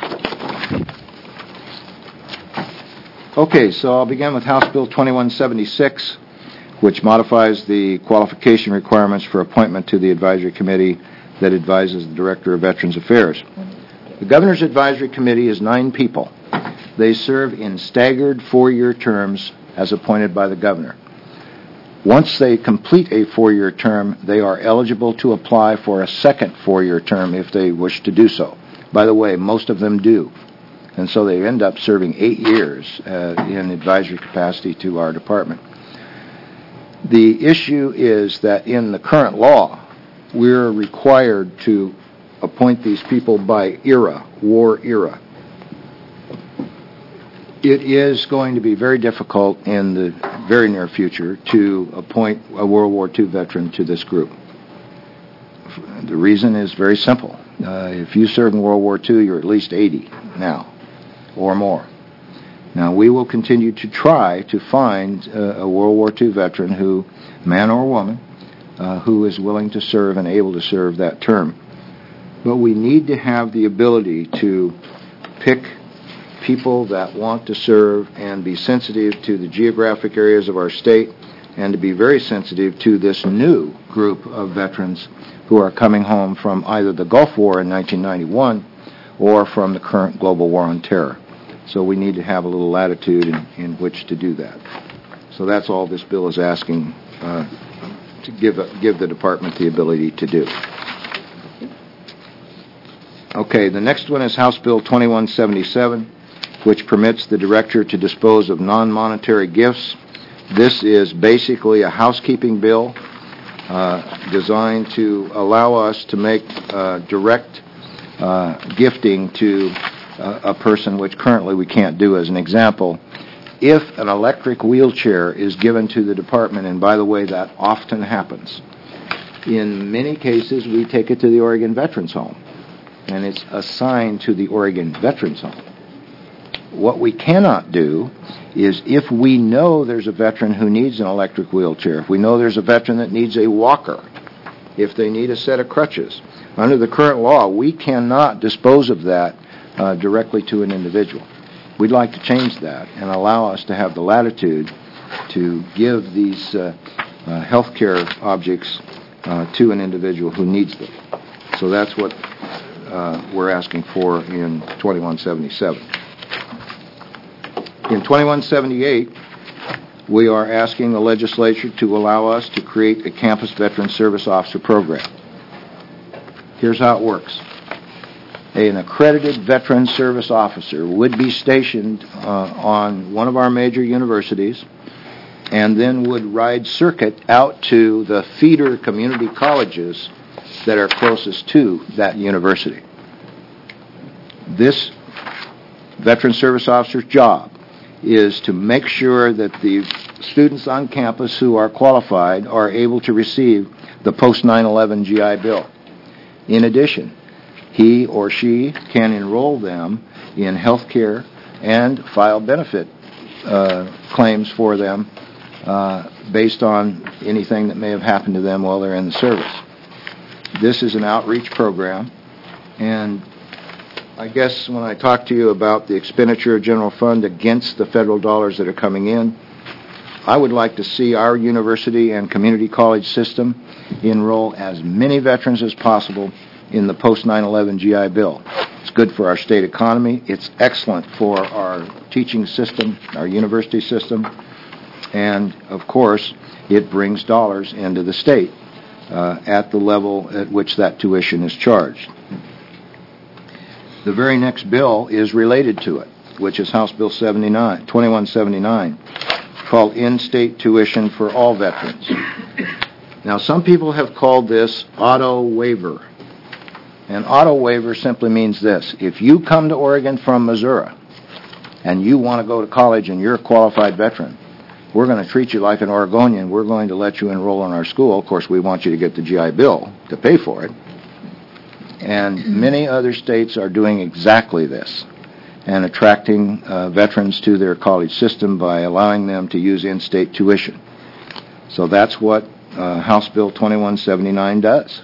Okay, so I'll begin with House Bill twenty-one seventy-six, which modifies the qualification requirements for appointment to the advisory committee that advises the Director of Veterans Affairs. The Governor's Advisory Committee is nine people. They serve in staggered four-year terms as appointed by the Governor. Once they complete a four-year term, they are eligible to apply for a second four-year term if they wish to do so. By the way, most of them do. And so they end up serving eight years uh, in advisory capacity to our department. The issue is that in the current law, we're required to appoint these people by era, war era. It is going to be very difficult in the very near future to appoint a World War Two veteran to this group. The reason is very simple. Uh, if you served in World War Two, you're at least eighty now, or more. Now, we will continue to try to find uh, a World War Two veteran who, man or woman, uh, who is willing to serve and able to serve that term. But we need to have the ability to pick people that want to serve and be sensitive to the geographic areas of our state, and to be very sensitive to this new group of veterans who are coming home from either the Gulf War in nineteen ninety-one or from the current global war on terror. So we need to have a little latitude in, in which to do that. So that's all this bill is asking uh, to give give the department the ability to do. Okay, the next one is House Bill twenty-one seventy-seven, which permits the director to dispose of non-monetary gifts. This is basically a housekeeping bill uh, designed to allow us to make uh, direct uh, gifting to uh, a person, which currently we can't do. As an example, if an electric wheelchair is given to the department, and by the way, that often happens, in many cases we take it to the Oregon Veterans Home, and it's assigned to the Oregon Veterans Home. What we cannot do is, if we know there's a veteran who needs an electric wheelchair, if we know there's a veteran that needs a walker, if they need a set of crutches, under the current law, we cannot dispose of that uh, directly to an individual. We'd like to change that and allow us to have the latitude to give these uh, uh, health care objects uh, to an individual who needs them. So that's what uh, we're asking for in twenty-one seventy-seven. In twenty-one seventy-eight, we are asking the legislature to allow us to create a Campus Veteran Service Officer program. Here's how it works. An accredited veteran service officer would be stationed uh, on one of our major universities and then would ride circuit out to the feeder community colleges that are closest to that university. This veteran service officer's job is to make sure that the students on campus who are qualified are able to receive the post nine eleven G I Bill. In addition, he or she can enroll them in health care and file benefit uh, claims for them uh, based on anything that may have happened to them while they're in the service. This is an outreach program, and I guess when I talk to you about the expenditure of general fund against the federal dollars that are coming in, I would like to see our university and community college system enroll as many veterans as possible in the post nine eleven G I Bill. It's good for our state economy. It's excellent for our teaching system, our university system, and, of course, it brings dollars into the state uh, at the level at which that tuition is charged. The very next bill is related to it, which is House Bill seventy-nine, twenty-one seventy-nine, called In-State Tuition for All Veterans. Now, some people have called this auto waiver. An auto waiver simply means this: if you come to Oregon from Missouri and you want to go to college and you're a qualified veteran, we're going to treat you like an Oregonian. We're going to let you enroll in our school. Of course, we want you to get the G I Bill to pay for it. And many other states are doing exactly this and attracting uh, veterans to their college system by allowing them to use in-state tuition. So that's what uh, House Bill twenty-one seventy-nine does.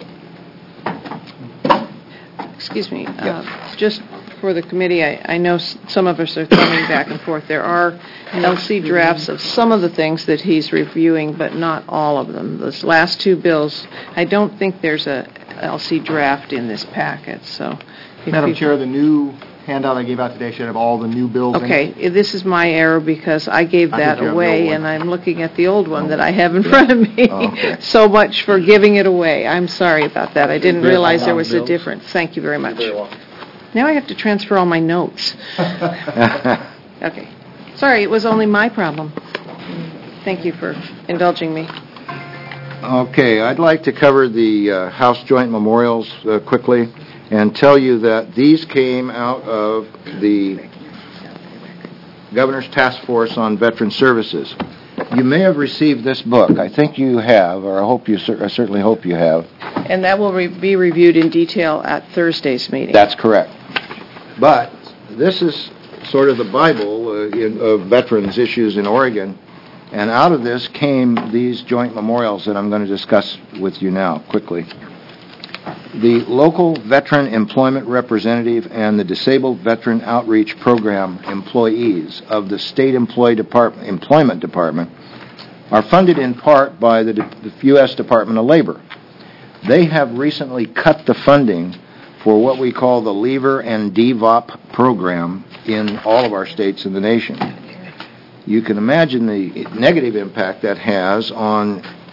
Excuse me, uh, just for the committee, I, I know s- some of us are coming back and forth. There are L C drafts of some of the things that he's reviewing, but not all of them. Those last two bills, I don't think there's a L C draft in this packet, so... if Madam you- Chair, the new handout I gave out today should have all the new bills in it. Okay, i- this is my error because I gave I think that you have the away, old one. and I'm looking at the old one that I have in front of me. Oh, okay. So much for giving it away. I'm sorry about that. I didn't Very realize there long was a bills. difference. Thank you very much. Very welcome. Now I have to transfer all my notes. Okay. Sorry, it was only my problem. Thank you for indulging me. Okay, I'd like to cover the uh, House Joint Memorials uh, quickly and tell you that these came out of the Governor's Task Force on Veteran Services. You may have received this book. I think you have, or I hope you. Cer- I certainly hope you have. And that will re- be reviewed in detail at Thursday's meeting. That's correct. But this is sort of the Bible uh, in, of veterans issues in Oregon, and out of this came these joint memorials that I'm going to discuss with you now quickly. The local veteran employment representative and the disabled veteran outreach program employees of the state employee department, employment department are funded in part by the, the U S Department of Labor. They have recently cut the funding for what we call the Lever and D V O P program in all of our states in the nation. You can imagine the negative impact that has on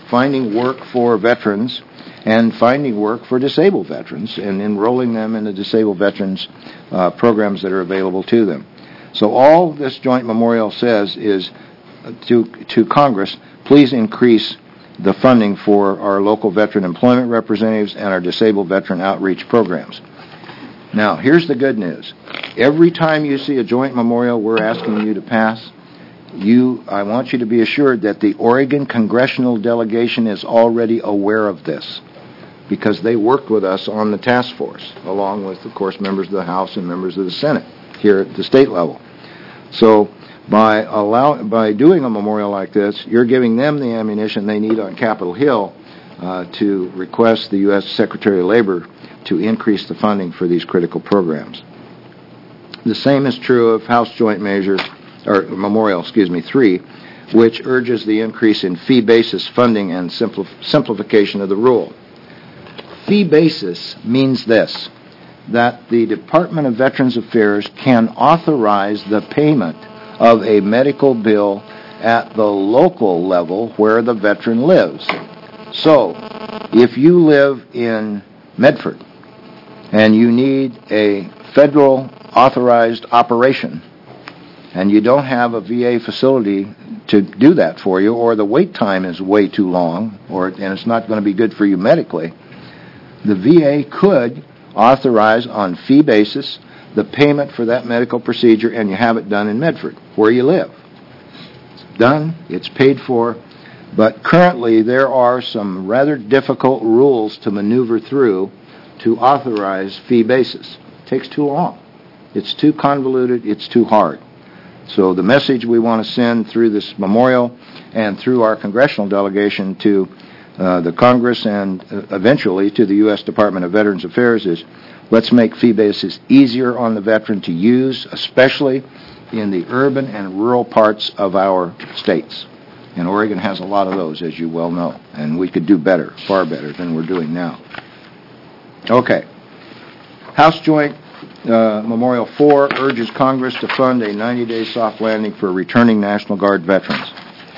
finding work for veterans and finding work for disabled veterans and enrolling them in the disabled veterans uh, programs that are available to them. So all this joint memorial says is to to Congress, please increase the funding for our local veteran employment representatives and our disabled veteran outreach programs. Now, here's the good news. Every time you see a joint memorial we're asking you to pass, you, I want you to be assured that the Oregon congressional delegation is already aware of this, because they worked with us on the task force, along with, of course, members of the House and members of the Senate here at the state level. So by allow, by doing a memorial like this, you're giving them the ammunition they need on Capitol Hill uh, to request the U S Secretary of Labor to increase the funding for these critical programs. The same is true of House Joint Measure, or Memorial, excuse me, three, which urges the increase in fee basis funding and simplif- simplification of the rule. Fee basis means this, that the Department of Veterans Affairs can authorize the payment of a medical bill at the local level where the veteran lives. So, if you live in Medford and you need a federal authorized operation and you don't have a V A facility to do that for you, or the wait time is way too long, or and it's not going to be good for you medically, the V A could authorize on fee basis the payment for that medical procedure, and you have it done in Medford, where you live. It's done, it's paid for, but currently there are some rather difficult rules to maneuver through to authorize fee basis. It takes too long. It's too convoluted, it's too hard. So the message we want to send through this memorial and through our congressional delegation to uh, the Congress and uh, eventually to the U S Department of Veterans Affairs is, let's make fee basis easier on the veteran to use, especially in the urban and rural parts of our states. And Oregon has a lot of those, as you well know, and we could do better, far better than we're doing now. Okay. House Joint uh, Memorial four urges Congress to fund a ninety-day soft landing for returning National Guard veterans.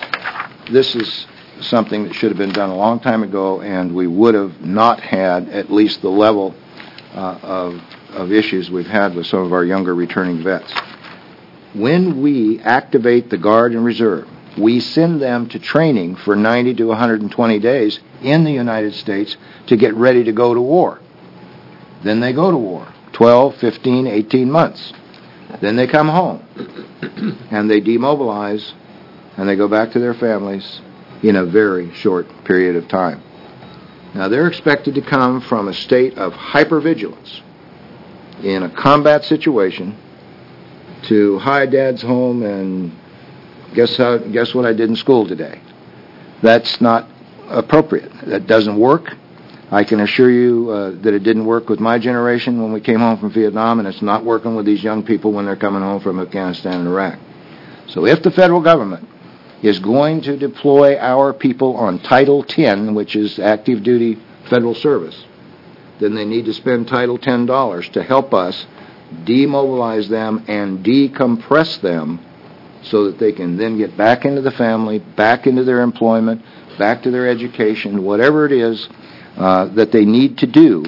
This is something that should have been done a long time ago, and we would have not had at least the level uh, of, of issues we've had with some of our younger returning vets. When we activate the Guard and Reserve, we send them to training for ninety to one hundred twenty days in the United States to get ready to go to war. Then they go to war, twelve, fifteen, eighteen months. Then they come home, and they demobilize, and they go back to their families in a very short period of time. Now, they're expected to come from a state of hypervigilance in a combat situation to, hi, Dad's home, and guess how? Guess what I did in school today? That's not appropriate. That doesn't work. I can assure you uh, that it didn't work with my generation when we came home from Vietnam, and it's not working with these young people when they're coming home from Afghanistan and Iraq. So if the federal government is going to deploy our people on Title ten, which is active duty federal service, then they need to spend Title ten dollars to help us demobilize them and decompress them so that they can then get back into the family, back into their employment, back to their education, whatever it is uh, that they need to do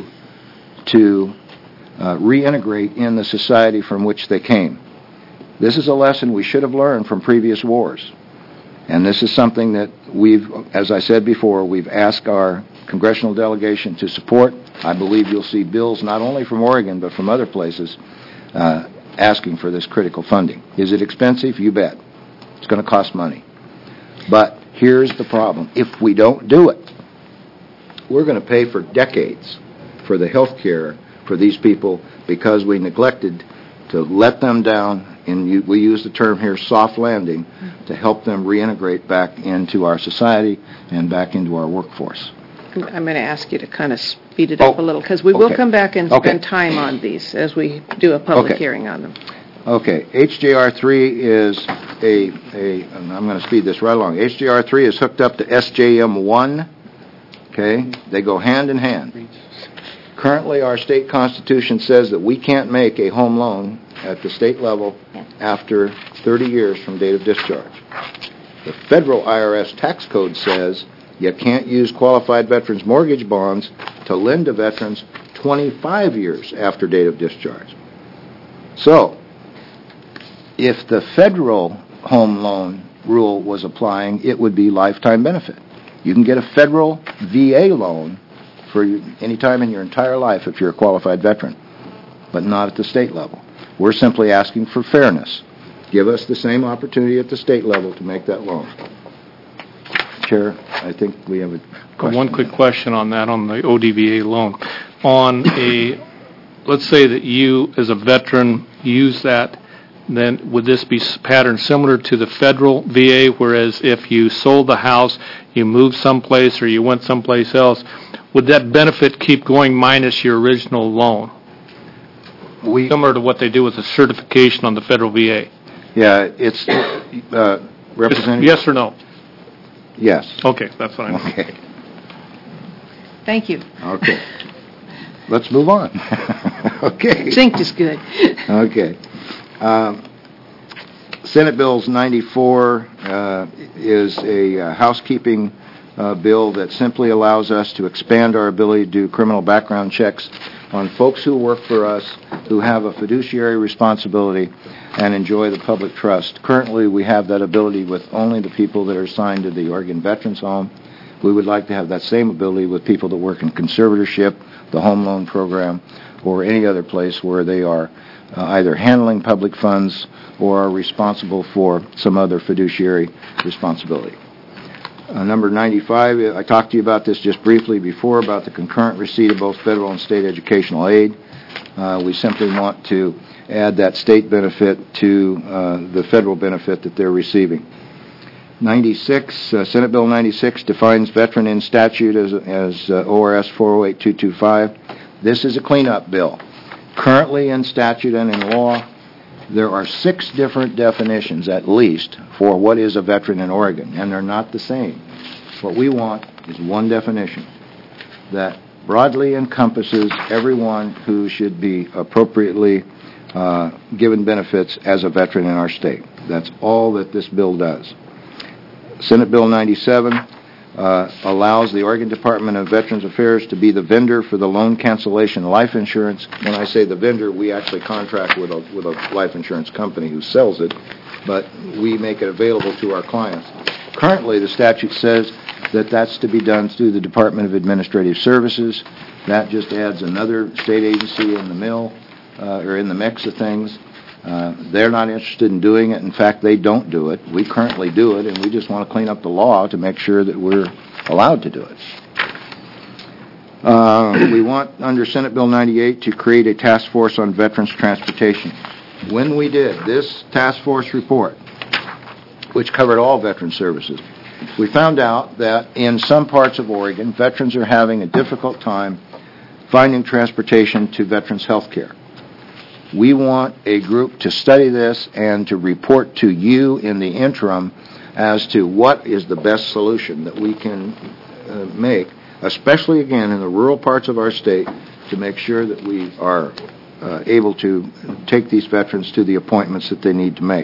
to uh, reintegrate in the society from which they came. This is a lesson we should have learned from previous wars. And this is something that we've, as I said before, we've asked our congressional delegation to support. I believe you'll see bills not only from Oregon but from other places uh, asking for this critical funding. Is it expensive? You bet. It's going to cost money. But here's the problem. If we don't do it, we're going to pay for decades for the health care for these people because we neglected to let them down, and you, we use the term here, soft landing, to help them reintegrate back into our society and back into our workforce. I'm going to ask you to kind of speed it up Oh, a little, because we okay. will come back and Okay. spend time on these as we do a public Okay. hearing on them. Okay, H J R three is a, a and I'm going to speed this right along. H J R three is hooked up to S J M one. Okay, they go hand in hand. Currently, our state constitution says that we can't make a home loan at the state level after thirty years from date of discharge. The federal I R S tax code says You can't use qualified veterans mortgage bonds to lend to veterans twenty-five years after date of discharge. So, if the federal home loan rule was applying, it would be lifetime benefit. You can get a federal V A loan for any time in your entire life if you're a qualified veteran, but not at the state level. We're simply asking for fairness. Give us the same opportunity at the state level to make that loan. Chair, I think we have a question. One quick question on that, on the O D V A loan. On a, let's say that you, as a veteran, use that, then would this be pattern similar to the federal V A, whereas if you sold the house, you moved someplace or you went someplace else, would that benefit keep going minus your original loan? We, Similar to what they do with the certification on the federal V A? Yeah, it's, uh, Representative? Yes or no? Yes. Okay, that's what I meant. Okay. Thank you. Okay. Let's move on. Okay. Synced is good. Okay. Um, Senate Bills ninety-four uh, is a uh, housekeeping uh, bill that simply allows us to expand our ability to do criminal background checks on folks who work for us, who have a fiduciary responsibility and enjoy the public trust. Currently, we have that ability with only the people that are assigned to the Oregon Veterans Home. We would like to have that same ability with people that work in conservatorship, the home loan program, or any other place where they are uh, either handling public funds or are responsible for some other fiduciary responsibility. Uh, number ninety-five, I talked to you about this just briefly before, about the concurrent receipt of both federal and state educational aid. Uh, we simply want to add that state benefit to uh, the federal benefit that they're receiving. ninety-six, uh, Senate Bill ninety-six defines veteran in statute as, as uh, O R S four oh eight two two five. This is a cleanup bill. Currently in statute and in law, there are six different definitions, at least, for what is a veteran in Oregon, and they're not the same. What we want is one definition that broadly encompasses everyone who should be appropriately uh, given benefits as a veteran in our state. That's all that this bill does. Senate Bill ninety-seven uh, allows the Oregon Department of Veterans Affairs to be the vendor for the loan cancellation life insurance. When I say the vendor, we actually contract with a, with a life insurance company who sells it, but we make it available to our clients. Currently, the statute says that that's to be done through the Department of Administrative Services. That just adds another state agency in the mill, uh, or in the mix of things. Uh, they're not interested in doing it. In fact, they don't do it. We currently do it, and we just want to clean up the law to make sure that we're allowed to do it. Uh, we want, under Senate Bill ninety-eight, to create a task force on veterans transportation. When we did this task force report, which covered all veteran services, we found out that in some parts of Oregon, veterans are having a difficult time finding transportation to veterans' health care. We want a group to study this and to report to you in the interim as to what is the best solution that we can uh, make, especially, again, in the rural parts of our state, to make sure that we are uh, able to take these veterans to the appointments that they need to make.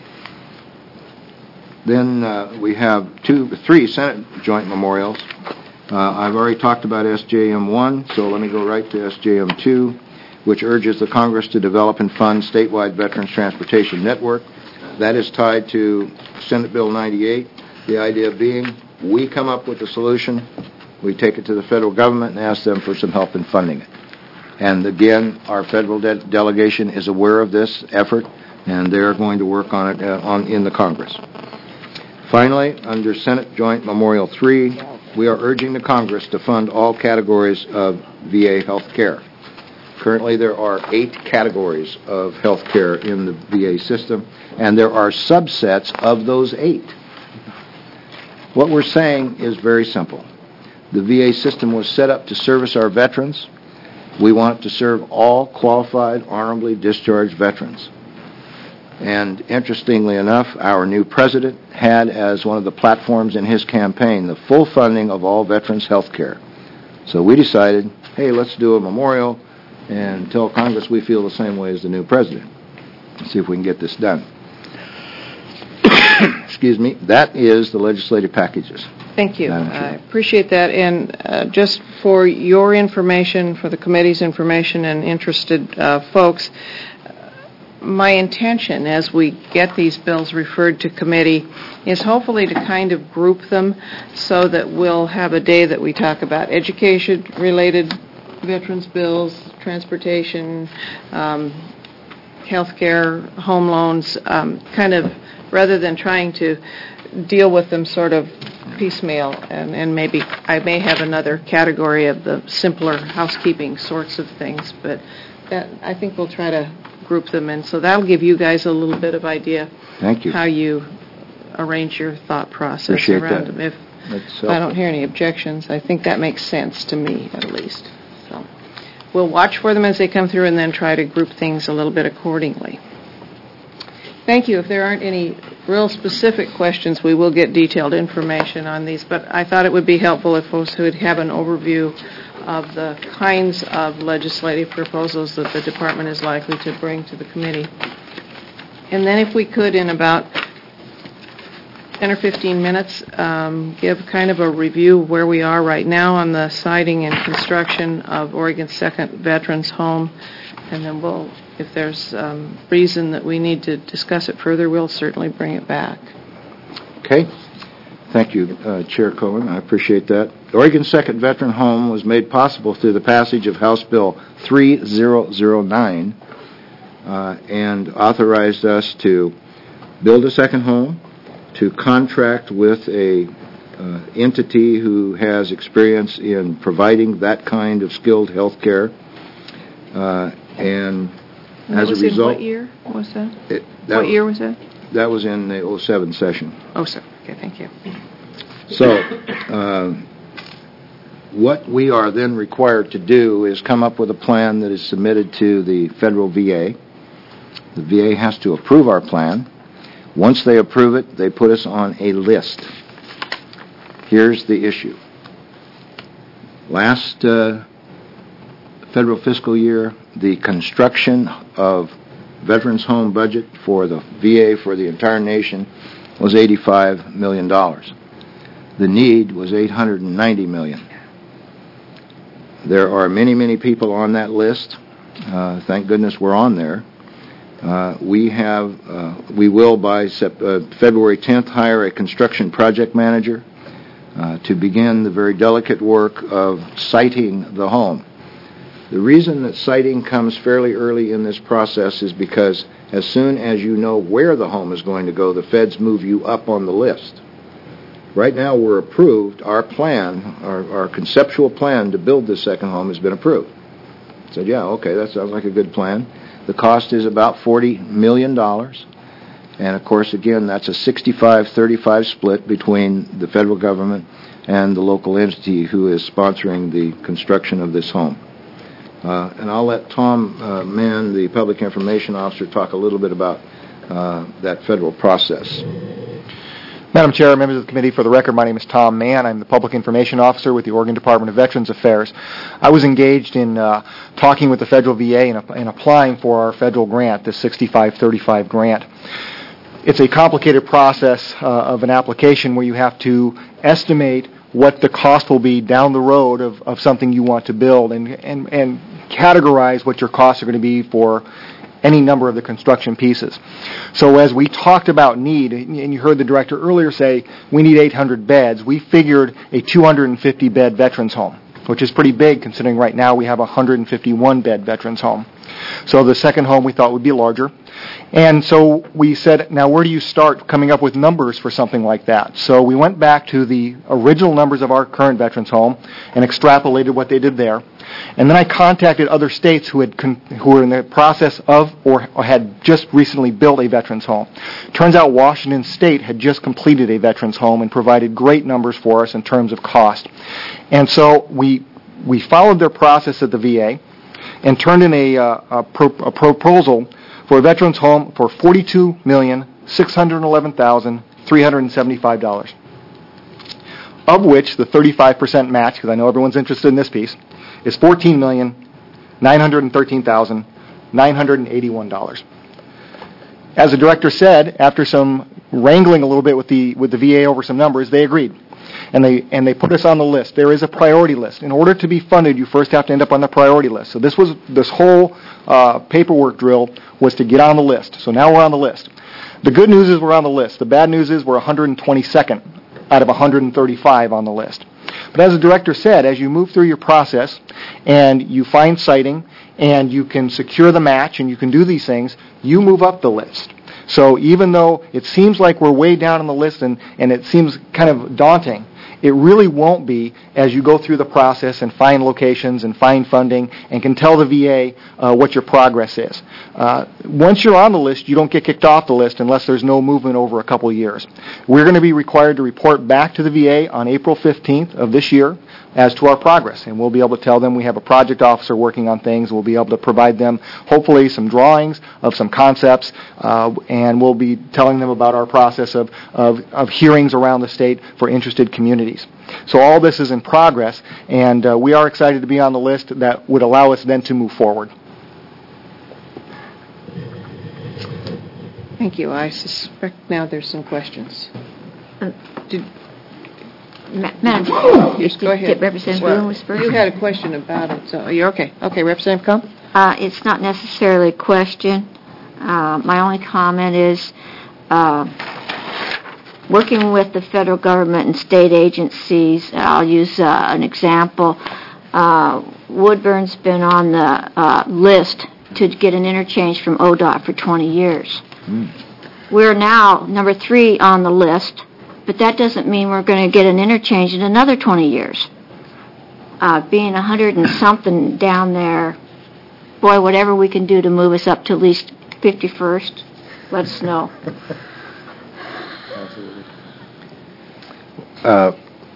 Then uh, we have two, three Senate joint memorials. Uh, I've already talked about S J M one, so let me go right to S J M two, which urges the Congress to develop and fund statewide Veterans Transportation Network. That is tied to Senate Bill ninety-eight. The idea being, we come up with a solution, we take it to the federal government and ask them for some help in funding it. And again, our federal de- delegation is aware of this effort, and they're going to work on it uh, on in the Congress. Finally, under Senate Joint Memorial three, we are urging the Congress to fund all categories of V A health care. Currently, there are eight categories of health care in the V A system, and there are subsets of those eight. What we're saying is very simple. The V A system was set up to service our veterans. We want it to serve all qualified, honorably discharged veterans. And interestingly enough, our new president had as one of the platforms in his campaign the full funding of all veterans' health care. So we decided, hey, let's do a memorial and tell Congress we feel the same way as the new president. Let's see if we can get this done. excuse me, that is the legislative packages. Thank you. Madam Chair. I appreciate that. And uh, just for your information, for the committee's information and interested uh, folks, my intention as we get these bills referred to committee is hopefully to kind of group them so that we'll have a day that we talk about education-related veterans bills, transportation, um, health care, home loans, um, kind of rather than trying to deal with them sort of piecemeal, and, and maybe I may have another category of the simpler housekeeping sorts of things, but that I think we'll try to group them in. So that'll give you guys a little bit of idea Thank you. how you arrange your thought process Appreciate around that. them. If, That's if I don't hear any objections, I think that makes sense to me, at least. So we'll watch for them as they come through and then try to group things a little bit accordingly. Thank you. If there aren't any real specific questions, we will get detailed information on these, but I thought it would be helpful if folks would have an overview of the kinds of legislative proposals that the department is likely to bring to the committee. And then if we could, in about ten or fifteen minutes, um, give kind of a review of where we are right now on the siting and construction of Oregon's second Veterans Home, and then we'll, if there's um, reason that we need to discuss it further, we'll certainly bring it back. Okay. Thank you, uh, Chair Cohen. I appreciate that. Oregon's second veteran home was made possible through the passage of House Bill three thousand nine uh, and authorized us to build a second home, to contract with a uh, entity who has experience in providing that kind of skilled health care, uh, and And as that was a result... in what year was that? It, that What year was that? That was in the oh seven session. Oh, sir. Okay, thank you. So, uh, what we are then required to do is come up with a plan that is submitted to the federal V A. The V A has to approve our plan. Once they approve it, they put us on a list. Here's the issue. Last uh, federal fiscal year, the construction of Veterans Home budget for the V A for the entire nation was eighty-five million dollars. The need was eight hundred ninety million dollars. There are many, many people on that list. Uh, thank goodness we're on there. Uh, we have, uh, we will by sep- uh, February tenth hire a construction project manager uh, to begin the very delicate work of siting the home. The reason that siting comes fairly early in this process is because as soon as you know where the home is going to go, the feds move you up on the list. Right now we're approved. Our plan, our, our conceptual plan to build this second home has been approved. I said, yeah, okay, that sounds like a good plan. The cost is about forty million dollars. And, of course, again, that's a sixty-five thirty-five split between the federal government and the local entity who is sponsoring the construction of this home. Uh, and I'll let Tom uh, Mann, the Public Information Officer, talk a little bit about uh, that federal process. Madam Chair, members of the committee, for the record, my name is Tom Mann. I'm the Public Information Officer with the Oregon Department of Veterans Affairs. I was engaged in uh, talking with the federal V A and, uh, and applying for our federal grant, the sixty-five thirty-five grant. It's a complicated process uh, of an application where you have to estimate what the cost will be down the road of, of something you want to build and, and, and categorize what your costs are going to be for any number of the construction pieces. So as we talked about need, and you heard the director earlier say we need eight hundred beds, we figured a two hundred fifty bed veterans home, which is pretty big considering right now we have a one hundred fifty-one bed veterans home. So the second home we thought would be larger. And so we said, now where do you start coming up with numbers for something like that? So we went back to the original numbers of our current veterans home and extrapolated what they did there. And then I contacted other states who had con- who were in the process of or, or had just recently built a veterans home. Turns out Washington State had just completed a veterans home and provided great numbers for us in terms of cost. And so we we followed their process at the V A and turned in a, uh, a, pro- a proposal for a veterans home for forty-two million six hundred eleven thousand three hundred seventy-five dollars, of which the thirty-five percent match, because I know everyone's interested in this piece, is fourteen million nine hundred thirteen thousand nine hundred eighty-one dollars. as the director said, after some wrangling a little bit with the with the V A over some numbers, they agreed. And they and they put us on the list. There is a priority list. In order to be funded, you first have to end up on the priority list. So this was this whole uh, paperwork drill was to get on the list. So now we're on the list. The good news is we're on the list. The bad news is we're one hundred twenty-second out of one hundred thirty-five on the list. But as the director said, as you move through your process and you find siting and you can secure the match and you can do these things, you move up the list. So even though it seems like we're way down on the list and, and it seems kind of daunting, it really won't be as you go through the process and find locations and find funding and can tell the V A uh, what your progress is. Uh, once you're on the list, you don't get kicked off the list unless there's no movement over a couple of years. We're going to be required to report back to the V A on April fifteenth of this year as to our progress, and we'll be able to tell them we have a project officer working on things. We'll be able to provide them, hopefully, some drawings of some concepts, uh, and we'll be telling them about our process of, of, of hearings around the state for interested communities. So all this is in progress, and uh, we are excited to be on the list that would allow us then to move forward. Thank you. I suspect now there's some questions. Did, Ma- Madam Chair, yes, go ahead. Get Representative Well, Boone was first. you had a question about it, so you're okay. Okay, Representative Kump? Uh, it's not necessarily a question. Uh, my only comment is uh, working with the federal government and state agencies. I'll use uh, an example. Uh, Woodburn's been on the uh, list to get an interchange from O D O T for twenty years. Mm. We're now number three on the list, but that doesn't mean we're going to get an interchange in another twenty years. Uh, being a hundred and something down there, boy, whatever we can do to move us up to at least fifty-first, let us know. Uh,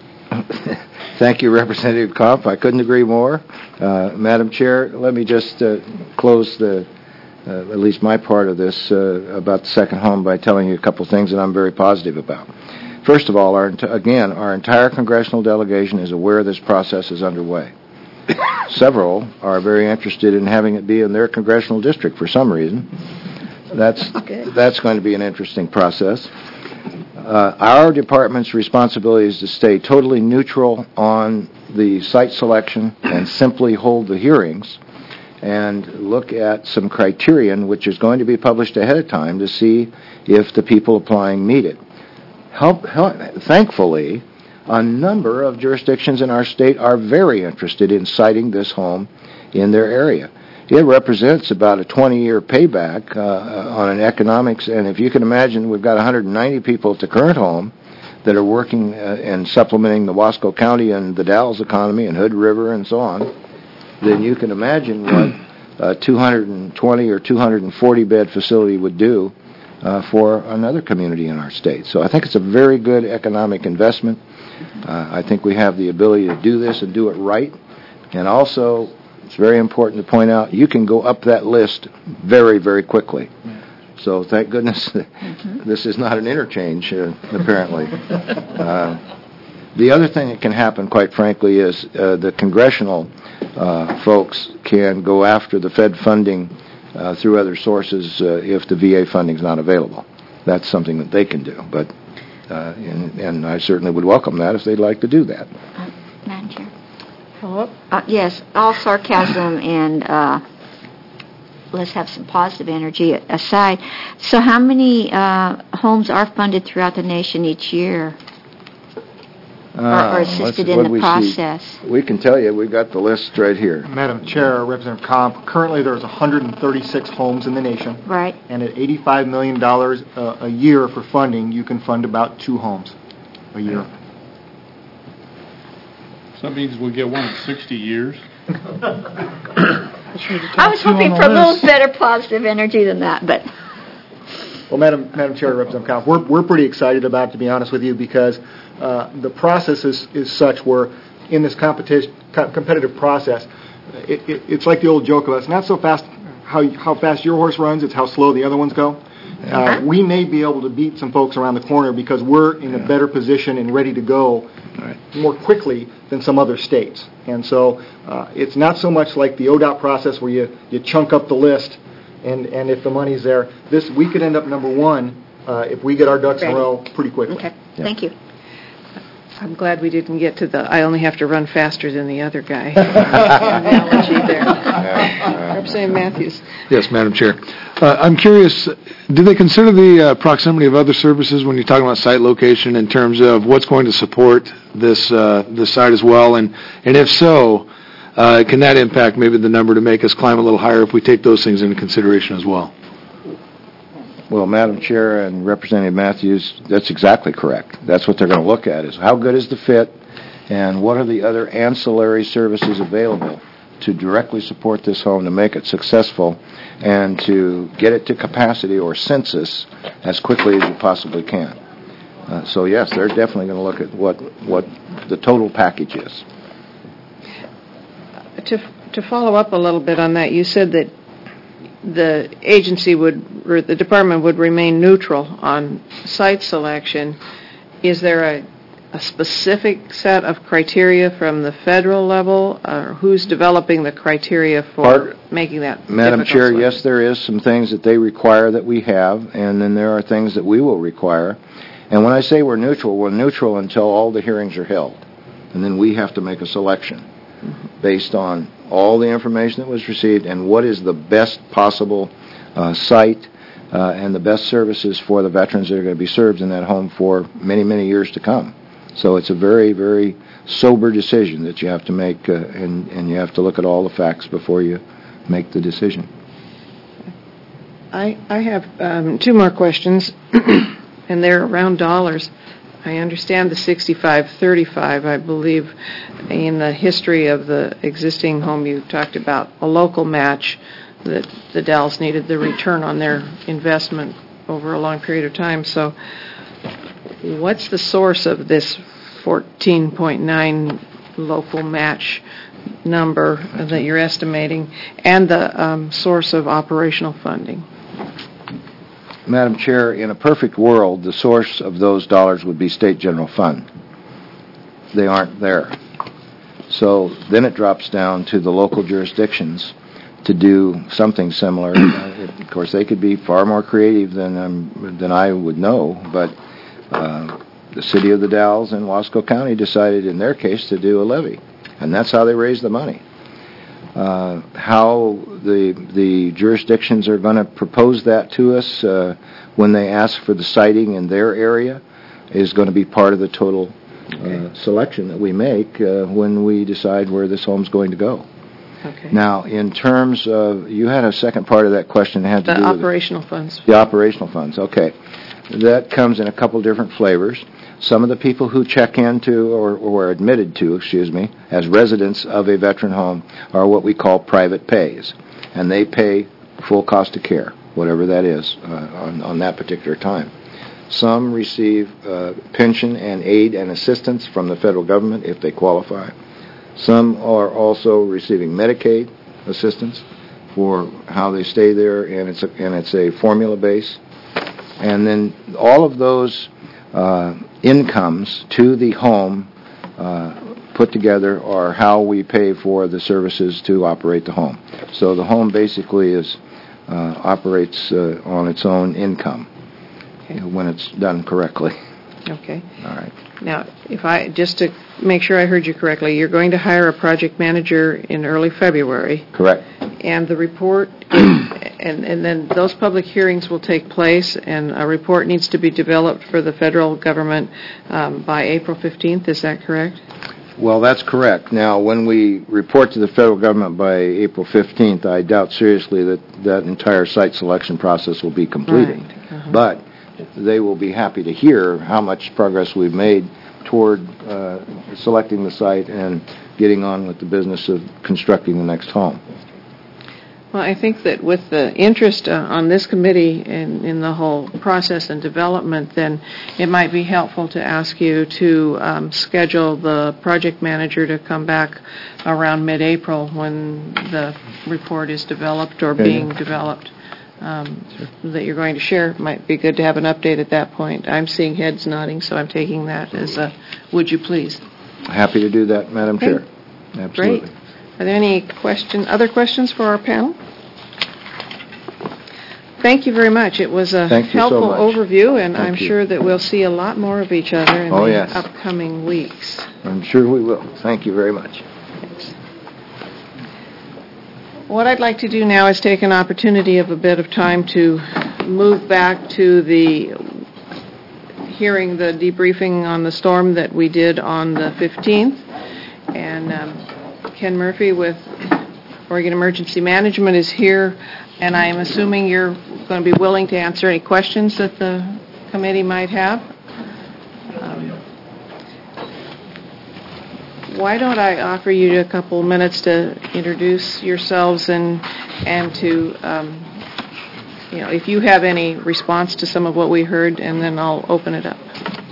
thank you, Representative Kump. I couldn't agree more. Uh, Madam Chair, let me just uh, close the, uh, at least my part of this uh, about the second home by telling you a couple things that I'm very positive about. First of all, our, again, our entire congressional delegation is aware this process is underway. Several are very interested in having it be in their congressional district for some reason. That's that's going to be an interesting process. Uh, our department's responsibility is to stay totally neutral on the site selection and simply hold the hearings and look at some criterion which is going to be published ahead of time to see if the people applying meet it. Help, help, thankfully, a number of jurisdictions in our state are very interested in siting this home in their area. It represents about a twenty-year payback uh, on an economics, and if you can imagine, we've got one hundred ninety people at the current home that are working uh, and supplementing the Wasco County and the Dalles economy and Hood River and so on, then you can imagine what a two hundred twenty or two hundred forty bed facility would do uh, for another community in our state. So I think it's a very good economic investment. Uh, I think we have the ability to do this and do it right. And also, it's very important to point out, you can go up that list very, very quickly. So thank goodness mm-hmm. this is not an interchange, uh, apparently. uh, the other thing that can happen, quite frankly, is uh, the congressional uh, folks can go after the Fed funding uh, through other sources uh, if the V A funding is not available. That's something that they can do. But uh, and, and I certainly would welcome that if they'd like to do that. Uh, Madam Chair. Follow-up? Uh, yes, all sarcasm and uh, let's have some positive energy aside. So how many uh, homes are funded throughout the nation each year Uh, or, or assisted in the we process? See? We can tell you, we've got the list right here. Madam Chair, Representative Comp, currently there's one hundred thirty-six homes in the nation. Right. And at eighty-five million dollars uh, a year for funding, you can fund about two homes a year. Yeah. So that means we get one in sixty years. I was hoping for a little better positive energy than that, but... Well, Madam Madam Chair, Representative Comp, we're, we're pretty excited about it, to be honest with you, because uh, the process is, is such where in this competition, co- competitive process, it, it, it's like the old joke about it's not so fast how, how fast your horse runs, it's how slow the other ones go. Uh, we may be able to beat some folks around the corner because we're in a better position and ready to go right. more quickly than some other states. And so uh, it's not so much like the O D O T process where you, you chunk up the list and, and if the money's there, this, we could end up number one uh, if we get our ducks in a Ready. row pretty quickly. Okay, Yeah. thank you. I'm glad we didn't get to the, I only have to run faster than the other guy analogy there. Representative Matthews. Yes, Madam Chair. Uh, I'm curious, do they consider the uh, proximity of other services when you're talking about site location in terms of what's going to support this uh, this site as well? And, and if so, uh, can that impact maybe the number to make us climb a little higher if we take those things into consideration as well? Well, Madam Chair and Representative Matthews, that's exactly correct. That's what they're going to look at, is how good is the fit and what are the other ancillary services available to directly support this home to make it successful and to get it to capacity or census as quickly as you possibly can. Uh, so, yes, they're definitely going to look at what, what the total package is. To, to follow up a little bit on that, you said that the agency would, or the department would remain neutral on site selection. Is there a, a specific set of criteria from the federal level, or who's developing the criteria for Part- making that Madam difficult Chair, selection? yes, there is some things that they require that we have, and then there are things that we will require. And when I say we're neutral, we're neutral until all the hearings are held. And then we have to make a selection mm-hmm. based on all the information that was received and what is the best possible uh, site uh, and the best services for the veterans that are going to be served in that home for many, many years to come. So it's a very, very sober decision that you have to make, uh, and, and you have to look at all the facts before you make the decision. I, I have um, two more questions, and they're around dollars. I understand the sixty-five thirty-five. I believe in the history of the existing home you talked about a local match that the Dells needed the return on their investment over a long period of time. So what's the source of this fourteen point nine local match number that you're estimating, and the um, source of operational funding? Madam Chair, in a perfect world, the source of those dollars would be state general fund. They aren't there. So then it drops down to the local jurisdictions to do something similar. Uh, of course, they could be far more creative than um, than I would know, but uh, the city of the Dalles and Wasco County decided in their case to do a levy, and that's how they raised the money. Uh, how the the jurisdictions are going to propose that to us uh, when they ask for the siting in their area is going to be part of the total uh, selection that we make uh, when we decide where this home's going to go. Okay. Now, in terms of, you had a second part of that question that had to The do with operational funds. the operational funds. Okay. That comes in a couple different flavors. Some of the people who check into or, or are admitted to, excuse me, as residents of a veteran home are what we call private pays. And they pay full cost of care, whatever that is, uh, on, on that particular time. Some receive uh, pension and aid and assistance from the federal government if they qualify. Some are also receiving Medicaid assistance for how they stay there, and it's a, and it's a formula base. And then all of those uh, incomes to the home uh, put together are how we pay for the services to operate the home. So the home basically is uh, operates uh, on its own income Okay. when it's done correctly. Okay. All right. Now, if I, just to make sure I heard you correctly, you're going to hire a project manager in early February, Correct. and the report, and, and then those public hearings will take place, and a report needs to be developed for the federal government um, by April fifteenth, is that correct? Well, that's correct. Now, when we report to the federal government by April fifteenth, I doubt seriously that that entire site selection process will be completed. Right. Uh-huh. But they will be happy to hear how much progress we've made toward uh, selecting the site and getting on with the business of constructing the next home. Well, I think that with the interest uh, on this committee in, in the whole process and development, then it might be helpful to ask you to um, schedule the project manager to come back around mid-April when the report is developed or Okay. being developed. Um, that you're going to share. Might be good to have an update at that point. I'm seeing heads nodding, so I'm taking that as a would you please. Happy to do that, Madam Okay. Chair. Absolutely. Great. Are there any question, other questions for our panel? thank you very much. It was a Thank you so helpful much. overview, and Thank I'm you. sure that we'll see a lot more of each other in Oh, the yes. upcoming weeks. I'm sure we will. Thank you very much. What I'd like to do now is take an opportunity of a bit of time to move back to the hearing the debriefing on the storm that we did on the fifteenth. And um, Ken Murphy with Oregon Emergency Management is here, and I am assuming you're going to be willing to answer any questions that the committee might have. Um, Why don't I offer you a couple minutes to introduce yourselves and and to, um, you know, if you have any response to some of what we heard, and then I'll open it up.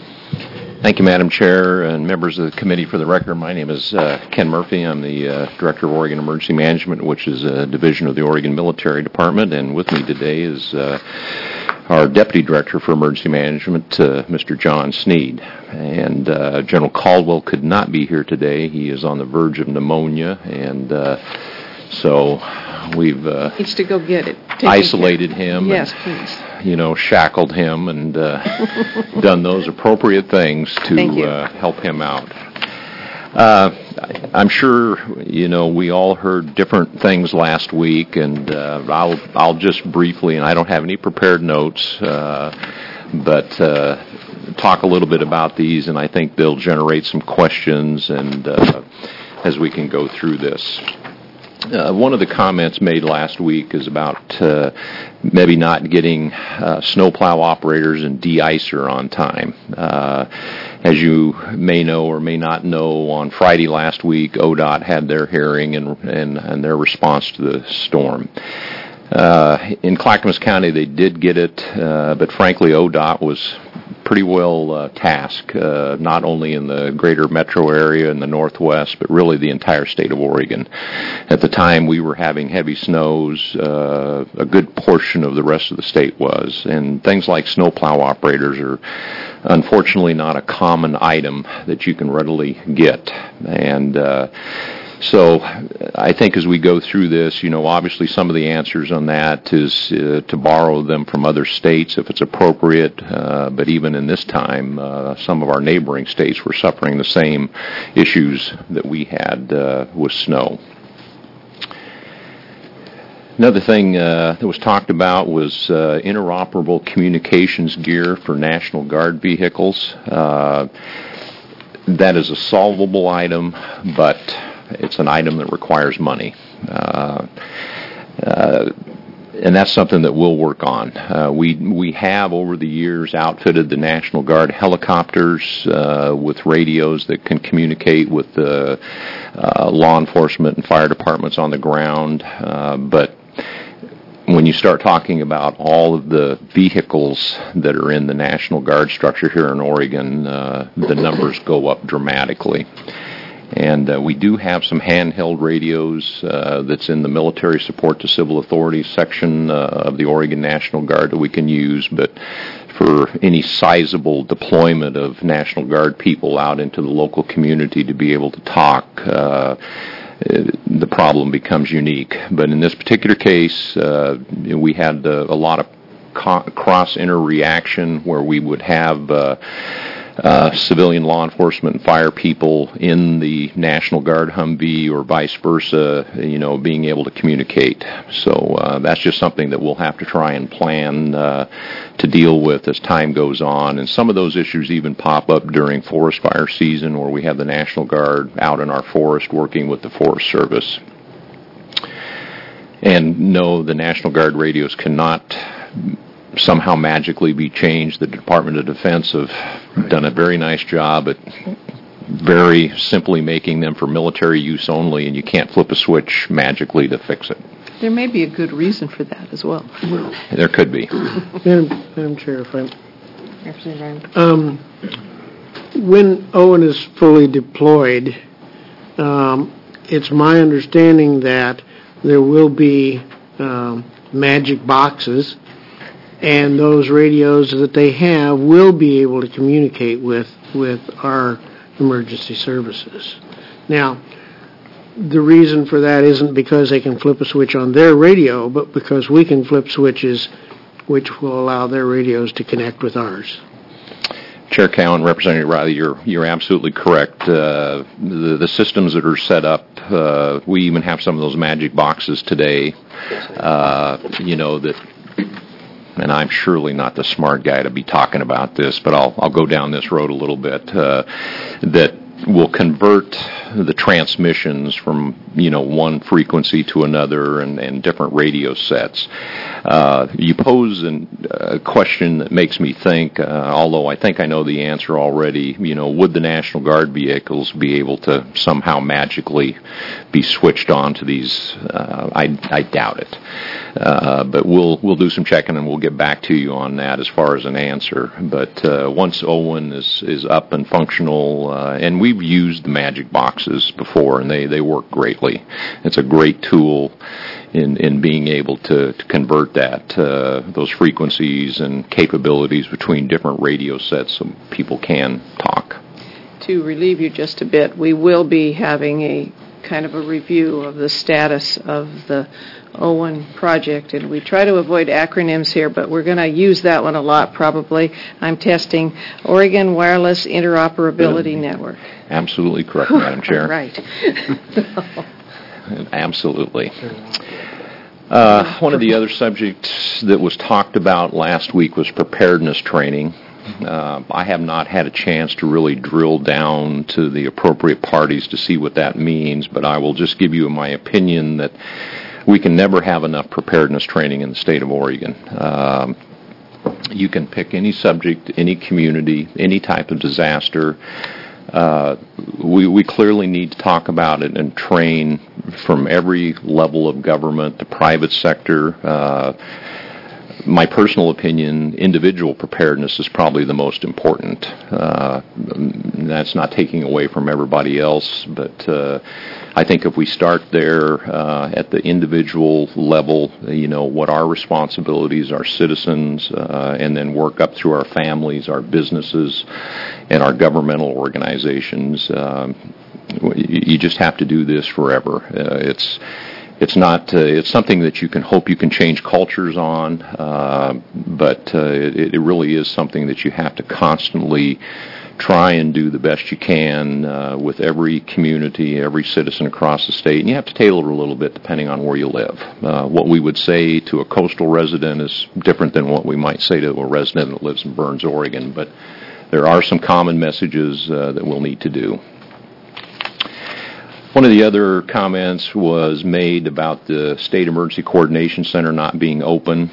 Thank you, Madam Chair and members of the committee. For the record, my name is uh, Ken Murphy. I'm the uh, Director of Oregon Emergency Management, which is a division of the Oregon Military Department, and with me today is uh, our Deputy Director for Emergency Management, uh, Mister John Sneed. And uh, General Caldwell could not be here today. He is on the verge of pneumonia, and uh, so we've uh, Needs to go get it. taken isolated care. him. Yes, and, please. you know, shackled him and uh, done those appropriate things to Thank you. uh, help him out. Uh, I'm sure, you know, we all heard different things last week, and uh, I'll I'll just briefly, and I don't have any prepared notes, uh, but uh, talk a little bit about these, and I think they'll generate some questions, and uh, as we can go through this. Uh, one of the comments made last week is about uh, maybe not getting uh, snowplow operators and de-icer on time. Uh, as you may know or may not know, on Friday last week, O D O T had their hearing and and, and their response to the storm. Uh, in Clackamas County, they did get it, uh, but frankly, O D O T was pretty well uh, tasked, uh, not only in the greater metro area in the northwest, but really the entire state of Oregon. At the time, we were having heavy snows. Uh, a good portion of the rest of the state was, and things like snowplow operators are unfortunately not a common item that you can readily get. And uh, So I think as we go through this, you know, obviously some of the answers on that is uh, to borrow them from other states if it's appropriate, uh, but even in this time, uh, some of our neighboring states were suffering the same issues that we had uh, with snow. Another thing uh, that was talked about was uh, interoperable communications gear for National Guard vehicles. Uh, that is a solvable item, but it's an item that requires money. Uh, uh, and that's something that we'll work on. Uh, we we have, over the years, outfitted the National Guard helicopters uh, with radios that can communicate with the uh, law enforcement and fire departments on the ground. Uh, but when you start talking about all of the vehicles that are in the National Guard structure here in Oregon, uh, the numbers go up dramatically. And uh, we do have some handheld radios uh, that's in the military support to civil authorities section uh, of the Oregon National Guard that we can use, but for any sizable deployment of National Guard people out into the local community to be able to talk, uh, the problem becomes unique. But in this particular case, uh, we had uh, a lot of co- cross-inter-reaction where we would have uh, Uh, civilian law enforcement and fire people in the National Guard Humvee or vice versa, you know, being able to communicate. So uh, that's just something that we'll have to try and plan uh, to deal with as time goes on. And some of those issues even pop up during forest fire season, where we have the National Guard out in our forest working with the Forest Service. And no, the National Guard radios cannot somehow magically be changed. The Department of Defense have done a very nice job at very simply making them for military use only, and you can't flip a switch magically to fix it. There may be a good reason for that as well. There could be. Madam, Madam Chair, if I... Absolutely. Um, when Owen is fully deployed, um, it's my understanding that there will be um, magic boxes, and those radios that they have will be able to communicate with, with our emergency services. Now, the reason for that isn't because they can flip a switch on their radio, but because we can flip switches which will allow their radios to connect with ours. Chair Cowan, Representative Riley, you're you're absolutely correct. Uh, the, the systems that are set up, uh, we even have some of those magic boxes today. Uh, you know that, and I'm surely not the smart guy to be talking about this, but I'll I'll go down this road a little bit. Uh, that will convert the transmissions from, you know, one frequency to another and, and different radio sets. Uh, you pose an, a question that makes me think, uh, although I think I know the answer already, you know, would the National Guard vehicles be able to somehow magically be switched on to these? Uh, I, I doubt it. Uh, but we'll we'll do some checking and we'll get back to you on that as far as an answer. But uh, once Owen is, is up and functional, uh, and we've used the magic boxes before, and they, they work greatly. It's a great tool in, in being able to, to convert that uh, those frequencies and capabilities between different radio sets so people can talk. To relieve you just a bit, we will be having a kind of a review of the status of the Owen project, and we try to avoid acronyms here, but we're going to use that one a lot probably. I'm testing Oregon Wireless Interoperability Network. Absolutely correct, Madam Chair. Right. Absolutely. Uh, one of the other subjects that was talked about last week was preparedness training. Uh, I have not had a chance to really drill down to the appropriate parties to see what that means, but I will just give you my opinion that we can never have enough preparedness training in the state of Oregon. Um, you can pick any subject, any community, any type of disaster. Uh, we, we clearly need to talk about it and train from every level of government, the private sector. Uh, my personal opinion, individual preparedness is probably the most important. Uh, that's not taking away from everybody else, but uh, I think if we start there uh, at the individual level, you know, what our responsibilities, our citizens, uh, and then work up through our families, our businesses, and our governmental organizations, um, you just have to do this forever. Uh, it's It's not. Uh, it's something that you can hope you can change cultures on, uh, but uh, it, it really is something that you have to constantly try and do the best you can uh, with every community, every citizen across the state. And you have to tailor it a little bit depending on where you live. Uh, what we would say to a coastal resident is different than what we might say to a resident that lives in Burns, Oregon. But there are some common messages uh, that we'll need to do. One of the other comments was made about the State Emergency Coordination Center not being open.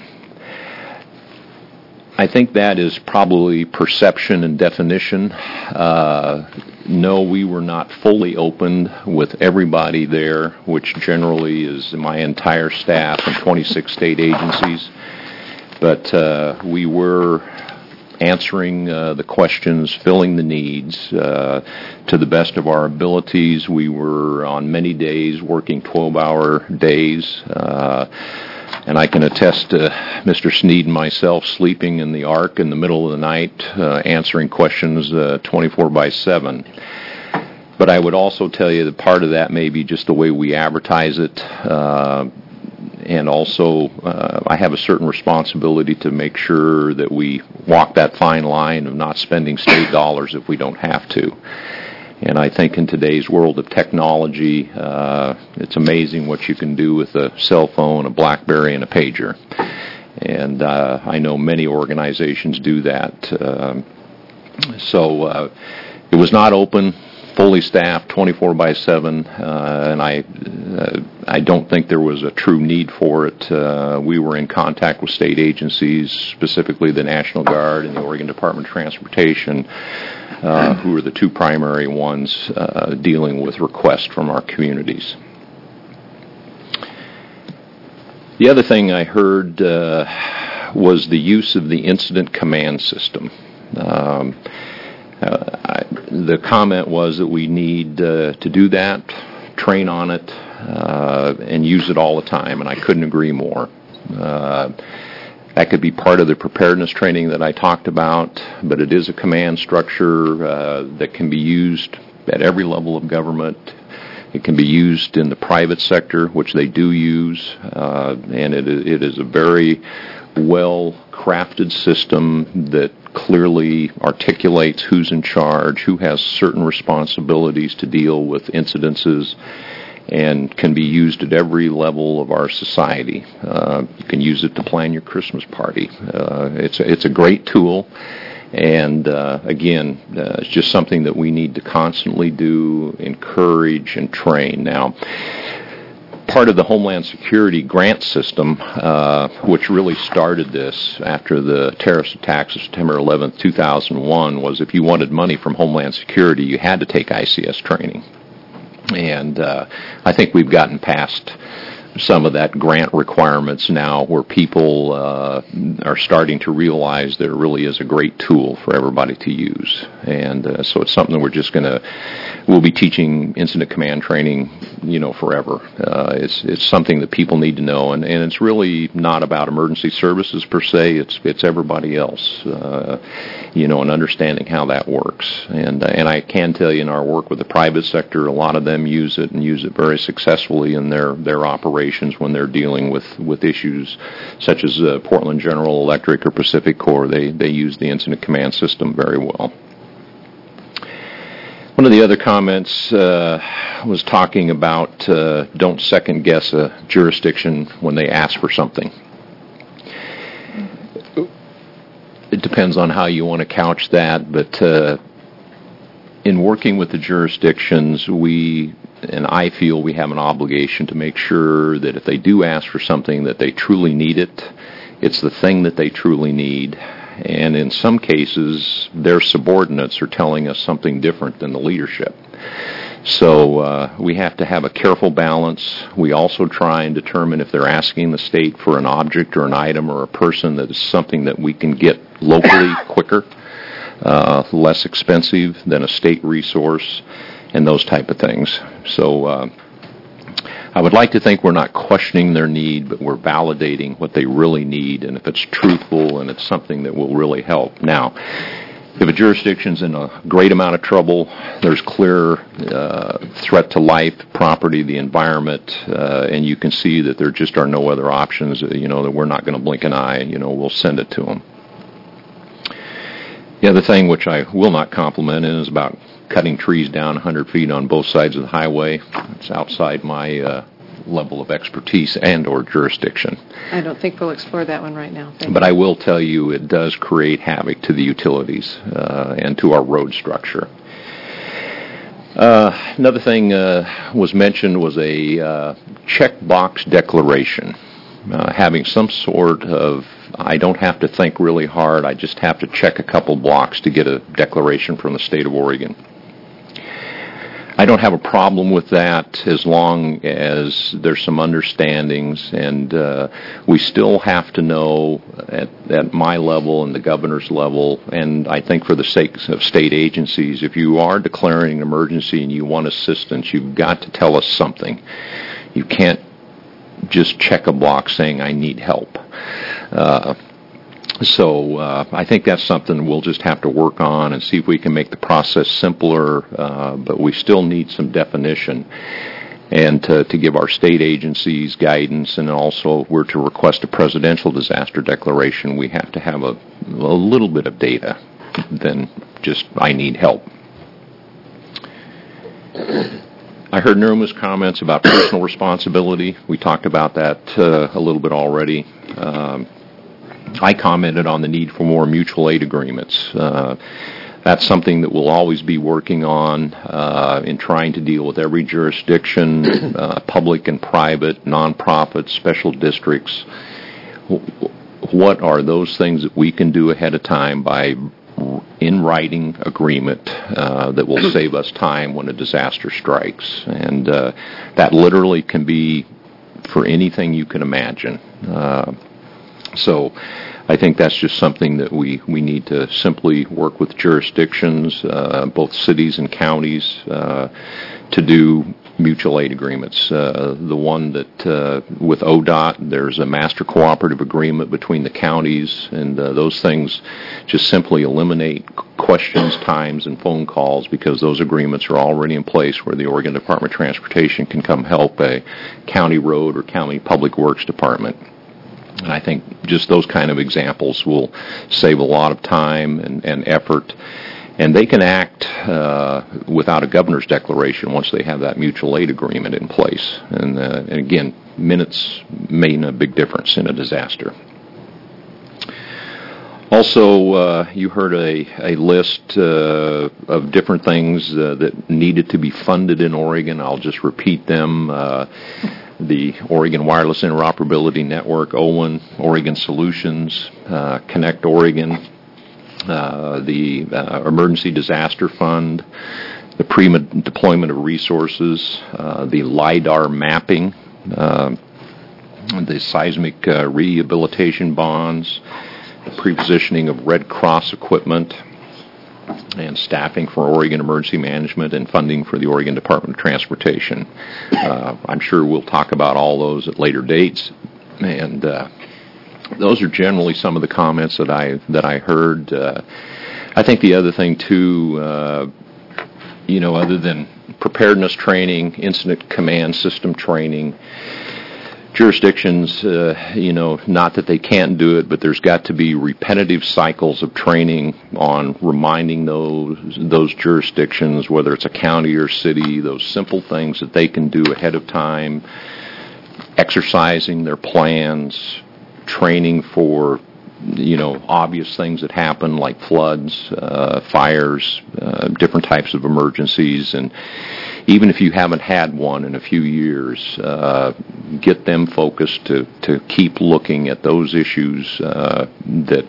I think that is probably perception and definition. Uh, no, we were not fully opened with everybody there, which generally is my entire staff and twenty-six state agencies. But uh, we were answering uh, the questions, filling the needs uh, to the best of our abilities. We were on many days working twelve-hour days, uh, and I can attest to Mister Sneed and myself sleeping in the Ark in the middle of the night, uh, answering questions uh, twenty-four by seven. But I would also tell you that part of that may be just the way we advertise it. Uh, And also, uh, I have a certain responsibility to make sure that we walk that fine line of not spending state dollars if we don't have to. And I think in today's world of technology, uh, it's amazing what you can do with a cell phone, a BlackBerry, and a pager. And uh, I know many organizations do that. Uh, so uh, it was not open, fully staffed, twenty-four by seven, uh, and I uh, I don't think there was a true need for it. Uh, we were in contact with state agencies, specifically the National Guard and the Oregon Department of Transportation, uh, who are the two primary ones uh, dealing with requests from our communities. The other thing I heard uh, was the use of the incident command system. Um, Uh, I, the comment was that we need uh, to do that, train on it, uh, and use it all the time, and I couldn't agree more. Uh, that could be part of the preparedness training that I talked about, but it is a command structure uh, that can be used at every level of government. It can be used in the private sector, which they do use, uh, and it, it is a very well-crafted system that clearly articulates who's in charge, who has certain responsibilities to deal with incidences, and can be used at every level of our society. Uh, you can use it to plan your Christmas party. Uh, it's, a, it's a great tool, and uh, again, uh, it's just something that we need to constantly do, encourage, and train. Now, part of the Homeland Security grant system, uh, which really started this after the terrorist attacks of September eleventh, two thousand one, was if you wanted money from Homeland Security, you had to take I C S training. And uh, I think we've gotten past some of that grant requirements now, where people uh, are starting to realize there really is a great tool for everybody to use. And uh, so it's something that we're just going to, we'll be teaching incident command training, you know, forever. Uh, it's it's something that people need to know, and, and it's really not about emergency services per se. It's it's everybody else, uh, you know, and understanding how that works. And uh, and I can tell you, in our work with the private sector, a lot of them use it and use it very successfully in their their operations when they're dealing with, with issues such as uh, Portland General Electric or Pacific Core. They, they use the incident command system very well. One of the other comments uh, was talking about uh, don't second guess a jurisdiction when they ask for something. It depends on how you want to couch that, but uh, in working with the jurisdictions, we and I feel we have an obligation to make sure that if they do ask for something, that they truly need it. It's the thing that they truly need. And in some cases, their subordinates are telling us something different than the leadership. So uh, we have to have a careful balance. We also try and determine if they're asking the state for an object or an item or a person that is something that we can get locally quicker, uh, less expensive than a state resource, and those type of things. So uh, I would like to think we're not questioning their need, but we're validating what they really need, and if it's truthful and it's something that will really help. Now, if a jurisdiction's in a great amount of trouble, there's clear uh, threat to life, property, the environment, uh, and you can see that there just are no other options, you know, that we're not going to blink an eye, you know, we'll send it to them. The other thing which I will not compliment is about cutting trees down one hundred feet on both sides of the highway. It's outside my uh, level of expertise and or jurisdiction. I don't think we'll explore that one right now. Thank but you. I will tell you it does create havoc to the utilities uh, and to our road structure. Uh, another thing uh, was mentioned was a uh, checkbox declaration. Uh, having some sort of, I don't have to think really hard, I just have to check a couple blocks to get a declaration from the state of Oregon. I don't have a problem with that as long as there's some understandings, and uh, we still have to know at, at my level and the governor's level, and I think for the sake of state agencies, if you are declaring an emergency and you want assistance, you've got to tell us something. You can't just check a box saying I need help. Uh, so uh, I think that's something we'll just have to work on and see if we can make the process simpler, uh, but we still need some definition and to, to give our state agencies guidance, and also if we're to request a presidential disaster declaration, we have to have a, a little bit of data than just I need help. I heard numerous comments about personal responsibility. We talked about that uh, a little bit already. Um, I commented on the need for more mutual aid agreements. Uh, that's something that we'll always be working on uh, in trying to deal with every jurisdiction, uh, public and private, nonprofits, special districts. What are those things that we can do ahead of time by in writing agreement uh, that will save us time when a disaster strikes? And uh, that literally can be for anything you can imagine. Uh, so I think that's just something that we, we need to simply work with jurisdictions, uh, both cities and counties, uh, to do mutual aid agreements. Uh, the one that uh, with O D O T, there's a master cooperative agreement between the counties, and uh, those things just simply eliminate questions, times, and phone calls, because those agreements are already in place where the Oregon Department of Transportation can come help a county road or county public works department. And I think just those kind of examples will save a lot of time and, and effort. And they can act uh, without a governor's declaration once they have that mutual aid agreement in place. And, uh, and again, minutes made a big difference in a disaster. Also, uh, you heard a, a list uh, of different things uh, that needed to be funded in Oregon. I'll just repeat them. Uh, the Oregon Wireless Interoperability Network, OWIN, Oregon Solutions, uh, Connect Oregon, uh, the uh, Emergency Disaster Fund, the pre-deployment of resources, uh, the LIDAR mapping, uh, the seismic uh, rehabilitation bonds, the pre-positioning of Red Cross equipment, and staffing for Oregon Emergency Management, and funding for the Oregon Department of Transportation. Uh, I'm sure we'll talk about all those at later dates, and uh, those are generally some of the comments that I that I heard. Uh, I think the other thing too, uh, you know, other than preparedness training, incident command system training, jurisdictions, uh, you know, not that they can't do it, but there's got to be repetitive cycles of training on reminding those those jurisdictions, whether it's a county or city, those simple things that they can do ahead of time, exercising their plans, training for, you know, obvious things that happen like floods, uh, fires, uh, different types of emergencies, and even if you haven't had one in a few years, uh, get them focused to, to keep looking at those issues uh, that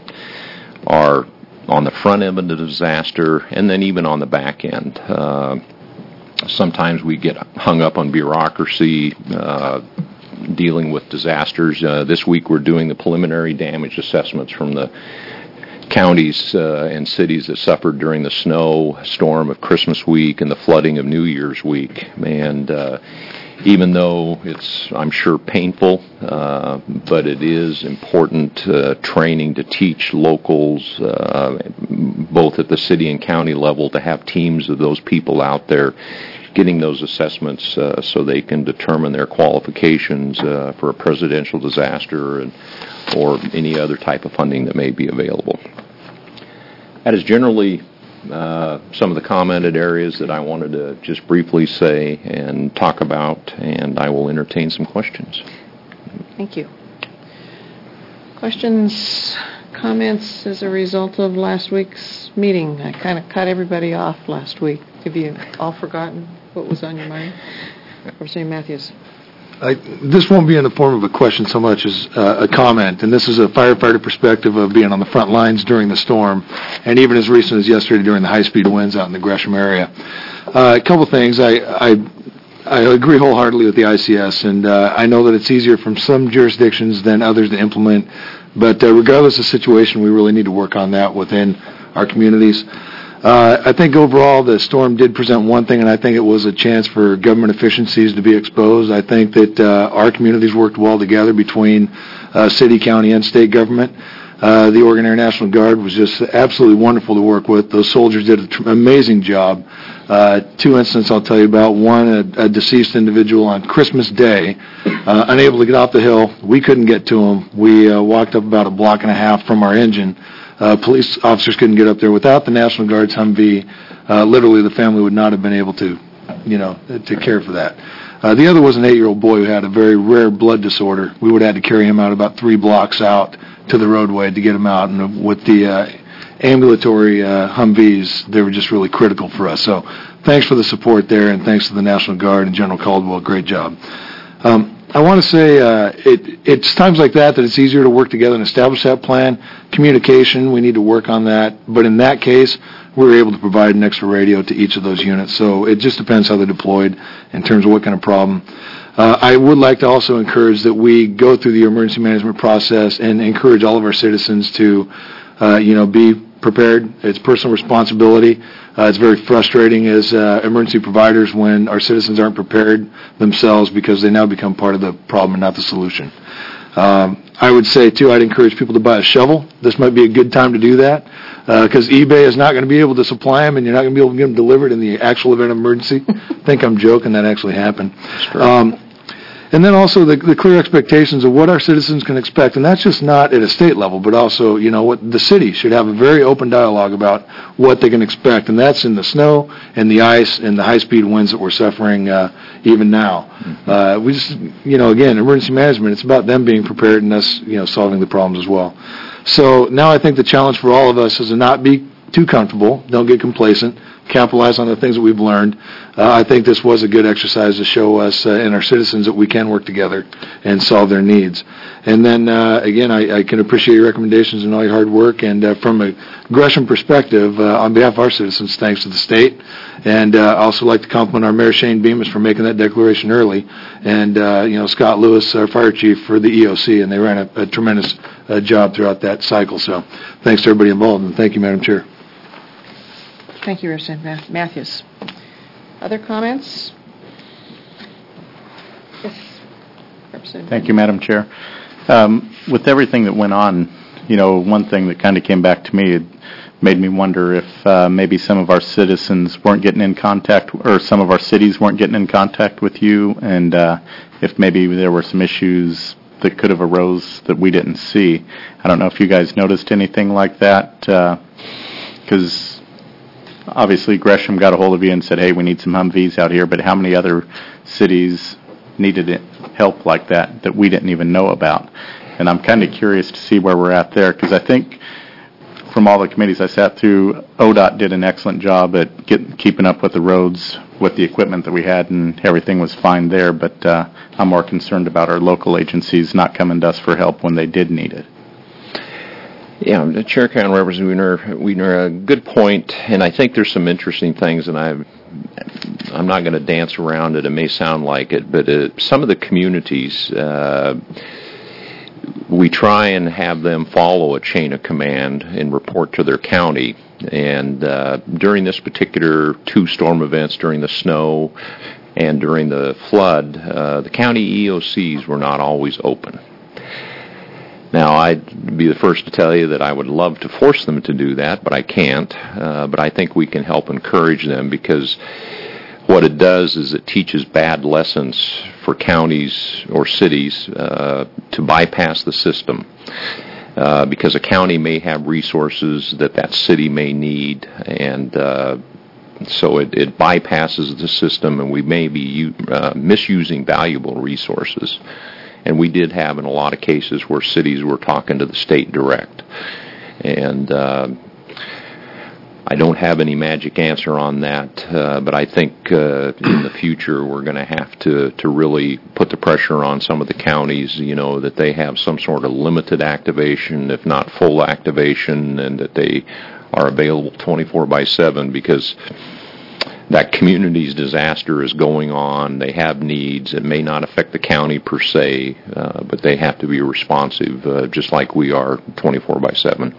are on the front end of the disaster and then even on the back end. Uh, sometimes we get hung up on bureaucracy, uh, dealing with disasters. Uh, this week we're doing the preliminary damage assessments from the counties uh, and cities that suffered during the snow storm of Christmas week and the flooding of New Year's week. And uh, even though it's, I'm sure, painful, uh, but it is important uh, training to teach locals, uh, both at the city and county level, to have teams of those people out there getting those assessments uh, so they can determine their qualifications uh, for a presidential disaster and, or any other type of funding that may be available. That is generally uh, some of the commented areas that I wanted to just briefly say and talk about, and I will entertain some questions. Thank you. Questions, comments as a result of last week's meeting? I kind of cut everybody off last week. Have you all forgotten what was on your mind? Representative Matthews. I, this won't be in the form of a question so much as uh, a comment, and this is a firefighter perspective of being on the front lines during the storm, and even as recent as yesterday during the high-speed winds out in the Gresham area. Uh, a couple things. I, I I agree wholeheartedly with the I C S, and uh, I know that it's easier from some jurisdictions than others to implement, but uh, regardless of the situation, we really need to work on that within our communities. Uh, I think overall the storm did present one thing, and I think it was a chance for government efficiencies to be exposed. I think that uh, our communities worked well together between uh, city, county, and state government. Uh, the Oregon Air National Guard was just absolutely wonderful to work with. Those soldiers did an tr- amazing job. Uh, two incidents I'll tell you about. One, a, a deceased individual on Christmas Day, uh, unable to get off the hill. We couldn't get to him. We uh, walked up about a block and a half from our engine. Uh, police officers couldn't get up there. Without the National Guard's Humvee, uh, literally the family would not have been able to, you know, to care for that. Uh, the other was an eight-year-old boy who had a very rare blood disorder. We would have had to carry him out about three blocks out to the roadway to get him out. And with the uh, ambulatory uh, Humvees, they were just really critical for us. So thanks for the support there, and thanks to the National Guard and General Caldwell. Great job. Um, I want to say uh, it, it's times like that that it's easier to work together and establish that plan. Communication, we need to work on that. But in that case, we were able to provide an extra radio to each of those units. So it just depends how they're deployed in terms of what kind of problem. Uh, I would like to also encourage that we go through the emergency management process and encourage all of our citizens to, uh, you know, be prepared. It's personal responsibility. Uh, it's very frustrating as uh, emergency providers when our citizens aren't prepared themselves because they now become part of the problem and not the solution. Um, I would say, too, I'd encourage people to buy a shovel. This might be a good time to do that because uh, eBay is not going to be able to supply them and you're not going to be able to get them delivered in the actual event of emergency. I think I'm joking. That actually happened. Um, And then also the, the clear expectations of what our citizens can expect, and that's just not at a state level, but also, you know, what the city should have a very open dialogue about what they can expect, and that's in the snow and the ice and the high-speed winds that we're suffering uh, even now. Mm-hmm. Uh, we just, you know, again, emergency management, it's about them being prepared and us, you know, solving the problems as well. So now I think the challenge for all of us is to not be too comfortable, don't get complacent, capitalize on the things that we've learned. Uh, I think this was a good exercise to show us uh, and our citizens that we can work together and solve their needs. And then, uh, again, I, I can appreciate your recommendations and all your hard work. And uh, from a Gresham perspective, uh, on behalf of our citizens, thanks to the state. And uh, I also like to compliment our Mayor Shane Bemis for making that declaration early. And, uh, you know, Scott Lewis, our fire chief, for the E O C. And they ran a, a tremendous uh, job throughout that cycle. So thanks to everybody involved. And thank you, Madam Chair. Thank you, Representative Matthews. Other comments? Yes, Representative. Thank you, Madam Chair. Um, with everything that went on, you know, one thing that kind of came back to me, it made me wonder if uh, maybe some of our citizens weren't getting in contact, or some of our cities weren't getting in contact with you, and uh, if maybe there were some issues that could have arose that we didn't see. I don't know if you guys noticed anything like that, because uh, obviously Gresham got a hold of you and said, hey, we need some Humvees out here, but how many other cities needed it, help like that that we didn't even know about? And I'm kind of curious to see where we're at there, because I think from all the committees I sat through, O D O T did an excellent job at get, keeping up with the roads, with the equipment that we had, and everything was fine there, but uh, I'm more concerned about our local agencies not coming to us for help when they did need it. Yeah, Chair County Representative Wiener, Wiener, a good point, and I think there's some interesting things, and I've, I'm not going to dance around it. It may sound like it, but uh, some of the communities, uh, we try and have them follow a chain of command and report to their county. And uh, during this particular two storm events, during the snow and during the flood, uh, the county E O Cs were not always open. Now, I'd be the first to tell you that I would love to force them to do that, but I can't. Uh, but I think we can help encourage them, because what it does is it teaches bad lessons for counties or cities uh, to bypass the system. Uh, because a county may have resources that that city may need, and uh, so it, it bypasses the system, and we may be uh, misusing valuable resources. And we did have, in a lot of cases, where cities were talking to the state direct. And uh, I don't have any magic answer on that, uh, but I think uh, in the future we're going to have to to really put the pressure on some of the counties, you know, that they have some sort of limited activation, if not full activation, and that they are available twenty-four by seven, because that community's disaster is going on. They have needs. It may not affect the county per se, uh, but they have to be responsive, uh, just like we are, twenty-four by seven.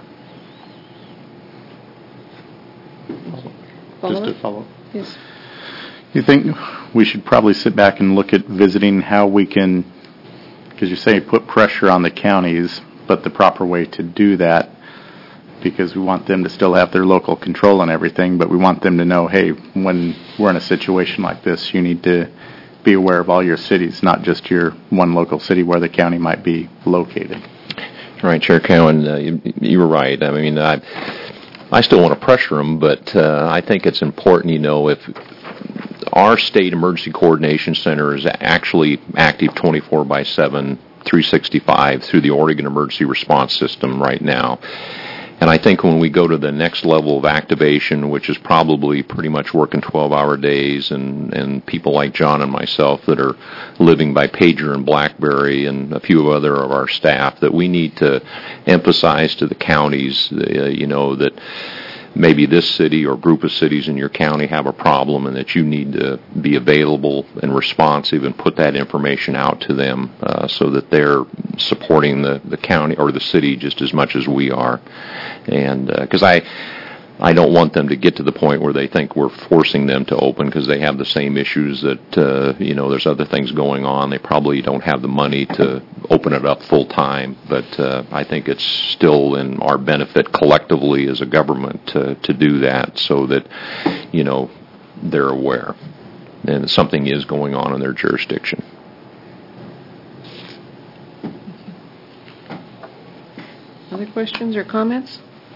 Just to follow. Yes. You think we should probably sit back and look at visiting how we can, because you say put pressure on the counties, but the proper way to do that, because we want them to still have their local control and everything, but we want them to know, hey, when we're in a situation like this, you need to be aware of all your cities, not just your one local city where the county might be located. Right, Chair Cowan, uh, you, you were right. I mean, I, I still want to pressure them, but uh, I think it's important, you know, if our state emergency coordination center is actually active twenty-four by seven, three sixty-five through the Oregon Emergency Response System right now. And I think when we go to the next level of activation, which is probably pretty much working twelve-hour days, and, and people like John and myself that are living by pager and BlackBerry, and a few other of our staff, that we need to emphasize to the counties, uh, you know, that maybe this city or group of cities in your county have a problem, and that you need to be available and responsive and put that information out to them uh, so that they're supporting the, the county or the city just as much as we are. And because uh, I I don't want them to get to the point where they think we're forcing them to open, because they have the same issues that, uh, you know, there's other things going on. They probably don't have the money to open it up full time, but uh, I think it's still in our benefit collectively as a government to, to do that, so that, you know, they're aware and something is going on in their jurisdiction. other questions or comments?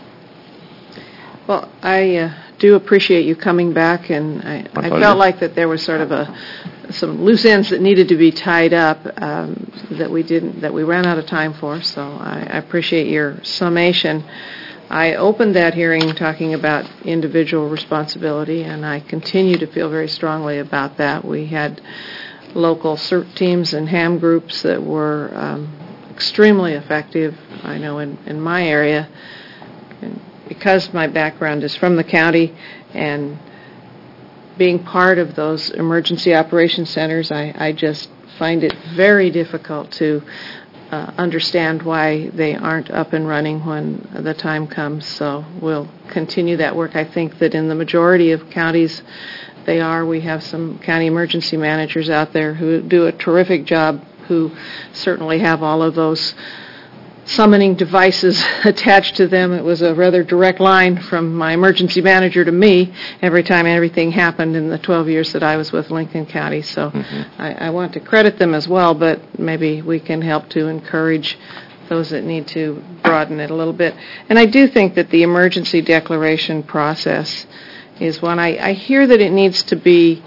Well, I uh, do appreciate you coming back, and I, I felt like that there was sort of a some loose ends that needed to be tied up um, that we didn't, that we ran out of time for. So I, I appreciate your summation. I opened that hearing talking about individual responsibility, and I continue to feel very strongly about that. We had local CERT teams and ham groups that were um, extremely effective. I know in, in my area, and because my background is from the county and being part of those emergency operations centers, I, I just find it very difficult to uh, understand why they aren't up and running when the time comes. So we'll continue that work. I think that in the majority of counties they are. We have some county emergency managers out there who do a terrific job, who certainly have all of those summoning devices attached to them. It was a rather direct line from my emergency manager to me every time anything happened in the twelve years that I was with Lincoln County. So mm-hmm. I, I want to credit them as well, but maybe we can help to encourage those that need to broaden it a little bit. And I do think that the emergency declaration process is one. I, I hear that it needs to be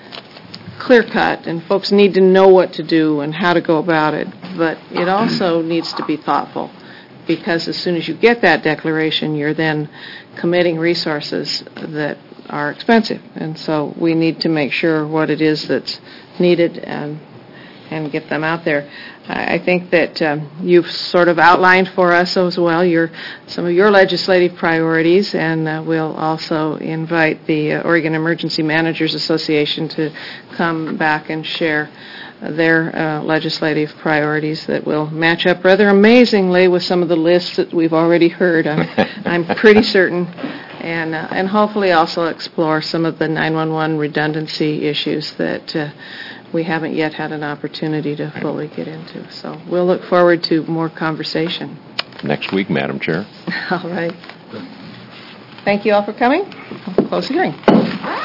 clear-cut, and folks need to know what to do and how to go about it, but it also needs to be thoughtful, because as soon as you get that declaration, you're then committing resources that are expensive, and so we need to make sure what it is that's needed and and get them out there. I think that um, you've sort of outlined for us as well your some of your legislative priorities, and uh, we'll also invite the uh, Oregon Emergency Managers Association to come back and share their uh, legislative priorities that will match up rather amazingly with some of the lists that we've already heard. I'm, I'm pretty certain. And, uh, and hopefully also explore some of the nine one one redundancy issues that uh, we haven't yet had an opportunity to fully get into. So we'll look forward to more conversation. Next week, Madam Chair. All right. Thank you all for coming. I'll close the hearing.